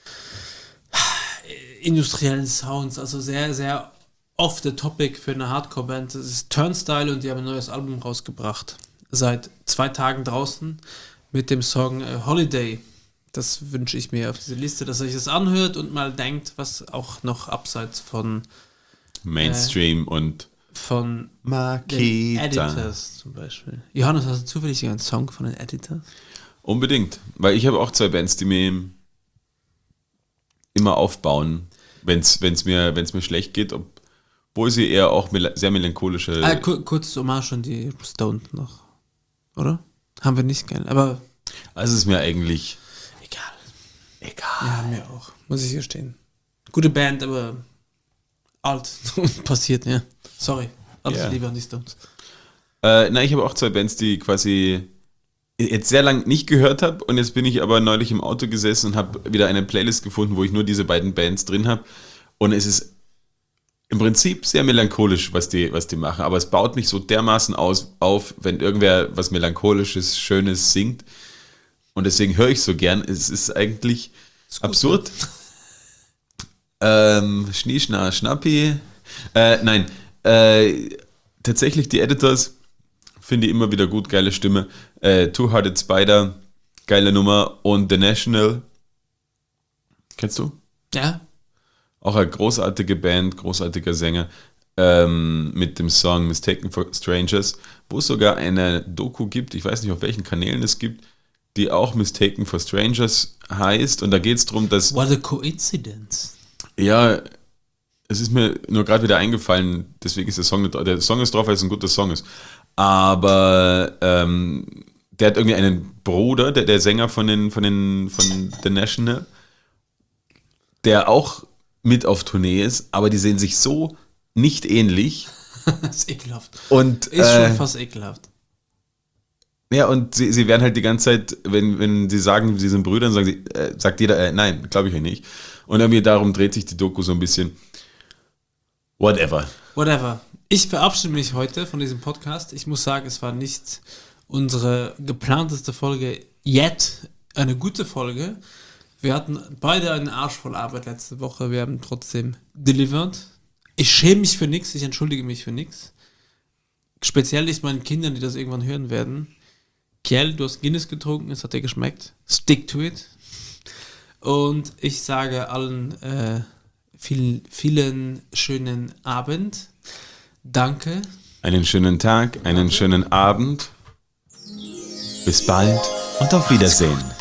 industriellen Sounds, also sehr, sehr off the topic für eine Hardcore-Band. Das ist Turnstile und die haben ein neues Album rausgebracht. Seit zwei Tagen draußen mit dem Song äh, Holiday. Das wünsche ich mir auf diese Liste, dass ihr euch das anhört und mal denkt, was auch noch abseits von Mainstream äh, und von Makita. den Editors zum Beispiel. Johannes, hast du zufällig einen Song von den Editors? Unbedingt, weil ich habe auch zwei Bands, die mir immer aufbauen, wenn es mir, wenn's mir schlecht geht, obwohl sie eher auch mel- sehr melancholische... Ah, ku- kurz Hommage an die Stoned noch, oder? Haben wir nicht gerne, aber... Also ist mir eigentlich... Egal. Egal. Ja, mir auch, muss ich gestehen. Gute Band, aber alt und passiert, ja. Sorry, alles Yeah. Liebe an die Stones. Äh, nein, ich habe auch zwei Bands, die quasi jetzt sehr lange nicht gehört habe und jetzt bin ich aber neulich im Auto gesessen und habe wieder eine Playlist gefunden, wo ich nur diese beiden Bands drin habe und es ist im Prinzip sehr melancholisch, was die, was die machen, aber es baut mich so dermaßen aus, auf, wenn irgendwer was Melancholisches, Schönes singt und deswegen höre ich so gern. Es ist eigentlich Ist gut, absurd. Ähm, Schnie, Schna, Schnappi. Äh, nein, äh, tatsächlich die Editors finde ich immer wieder gut, geile Stimme. Äh, Two-Hearted Spider, geile Nummer und The National. Kennst du? Ja? Auch eine großartige Band, großartiger Sänger ähm, mit dem Song Mistaken for Strangers, wo es sogar eine Doku gibt, ich weiß nicht auf welchen Kanälen es gibt, die auch Mistaken for Strangers heißt und da geht es darum, dass... What a coincidence. Ja, es ist mir nur gerade wieder eingefallen, deswegen ist der Song nicht, der Song ist drauf, weil es ein guter Song ist. Aber ähm, der hat irgendwie einen Bruder, der, der Sänger von den, von den, von The National, der auch mit auf Tournee ist, aber die sehen sich so nicht ähnlich. Das ist ekelhaft. Und, Ist äh, schon fast ekelhaft. Ja, und sie, sie werden halt die ganze Zeit, wenn, wenn sie sagen, sie sind Brüder, dann sagen sie, äh, sagt jeder, äh, nein, glaube ich ja nicht. Und irgendwie darum dreht sich die Doku so ein bisschen. Whatever. Whatever. Ich verabschiede mich heute von diesem Podcast. Ich muss sagen, es war nicht unsere geplanteste Folge yet. Eine gute Folge. Wir hatten beide einen Arsch voll Arbeit letzte Woche. Wir haben trotzdem delivered. Ich schäme mich für nichts. Ich entschuldige mich für nichts. Speziell nicht meinen Kindern, die das irgendwann hören werden. Kerl, du hast Guinness getrunken. Es hat dir geschmeckt. Stick to it. Und ich sage allen äh, vielen, vielen schönen Abend. Danke. Einen schönen Tag, einen schönen Abend. Bis bald und auf Wiedersehen.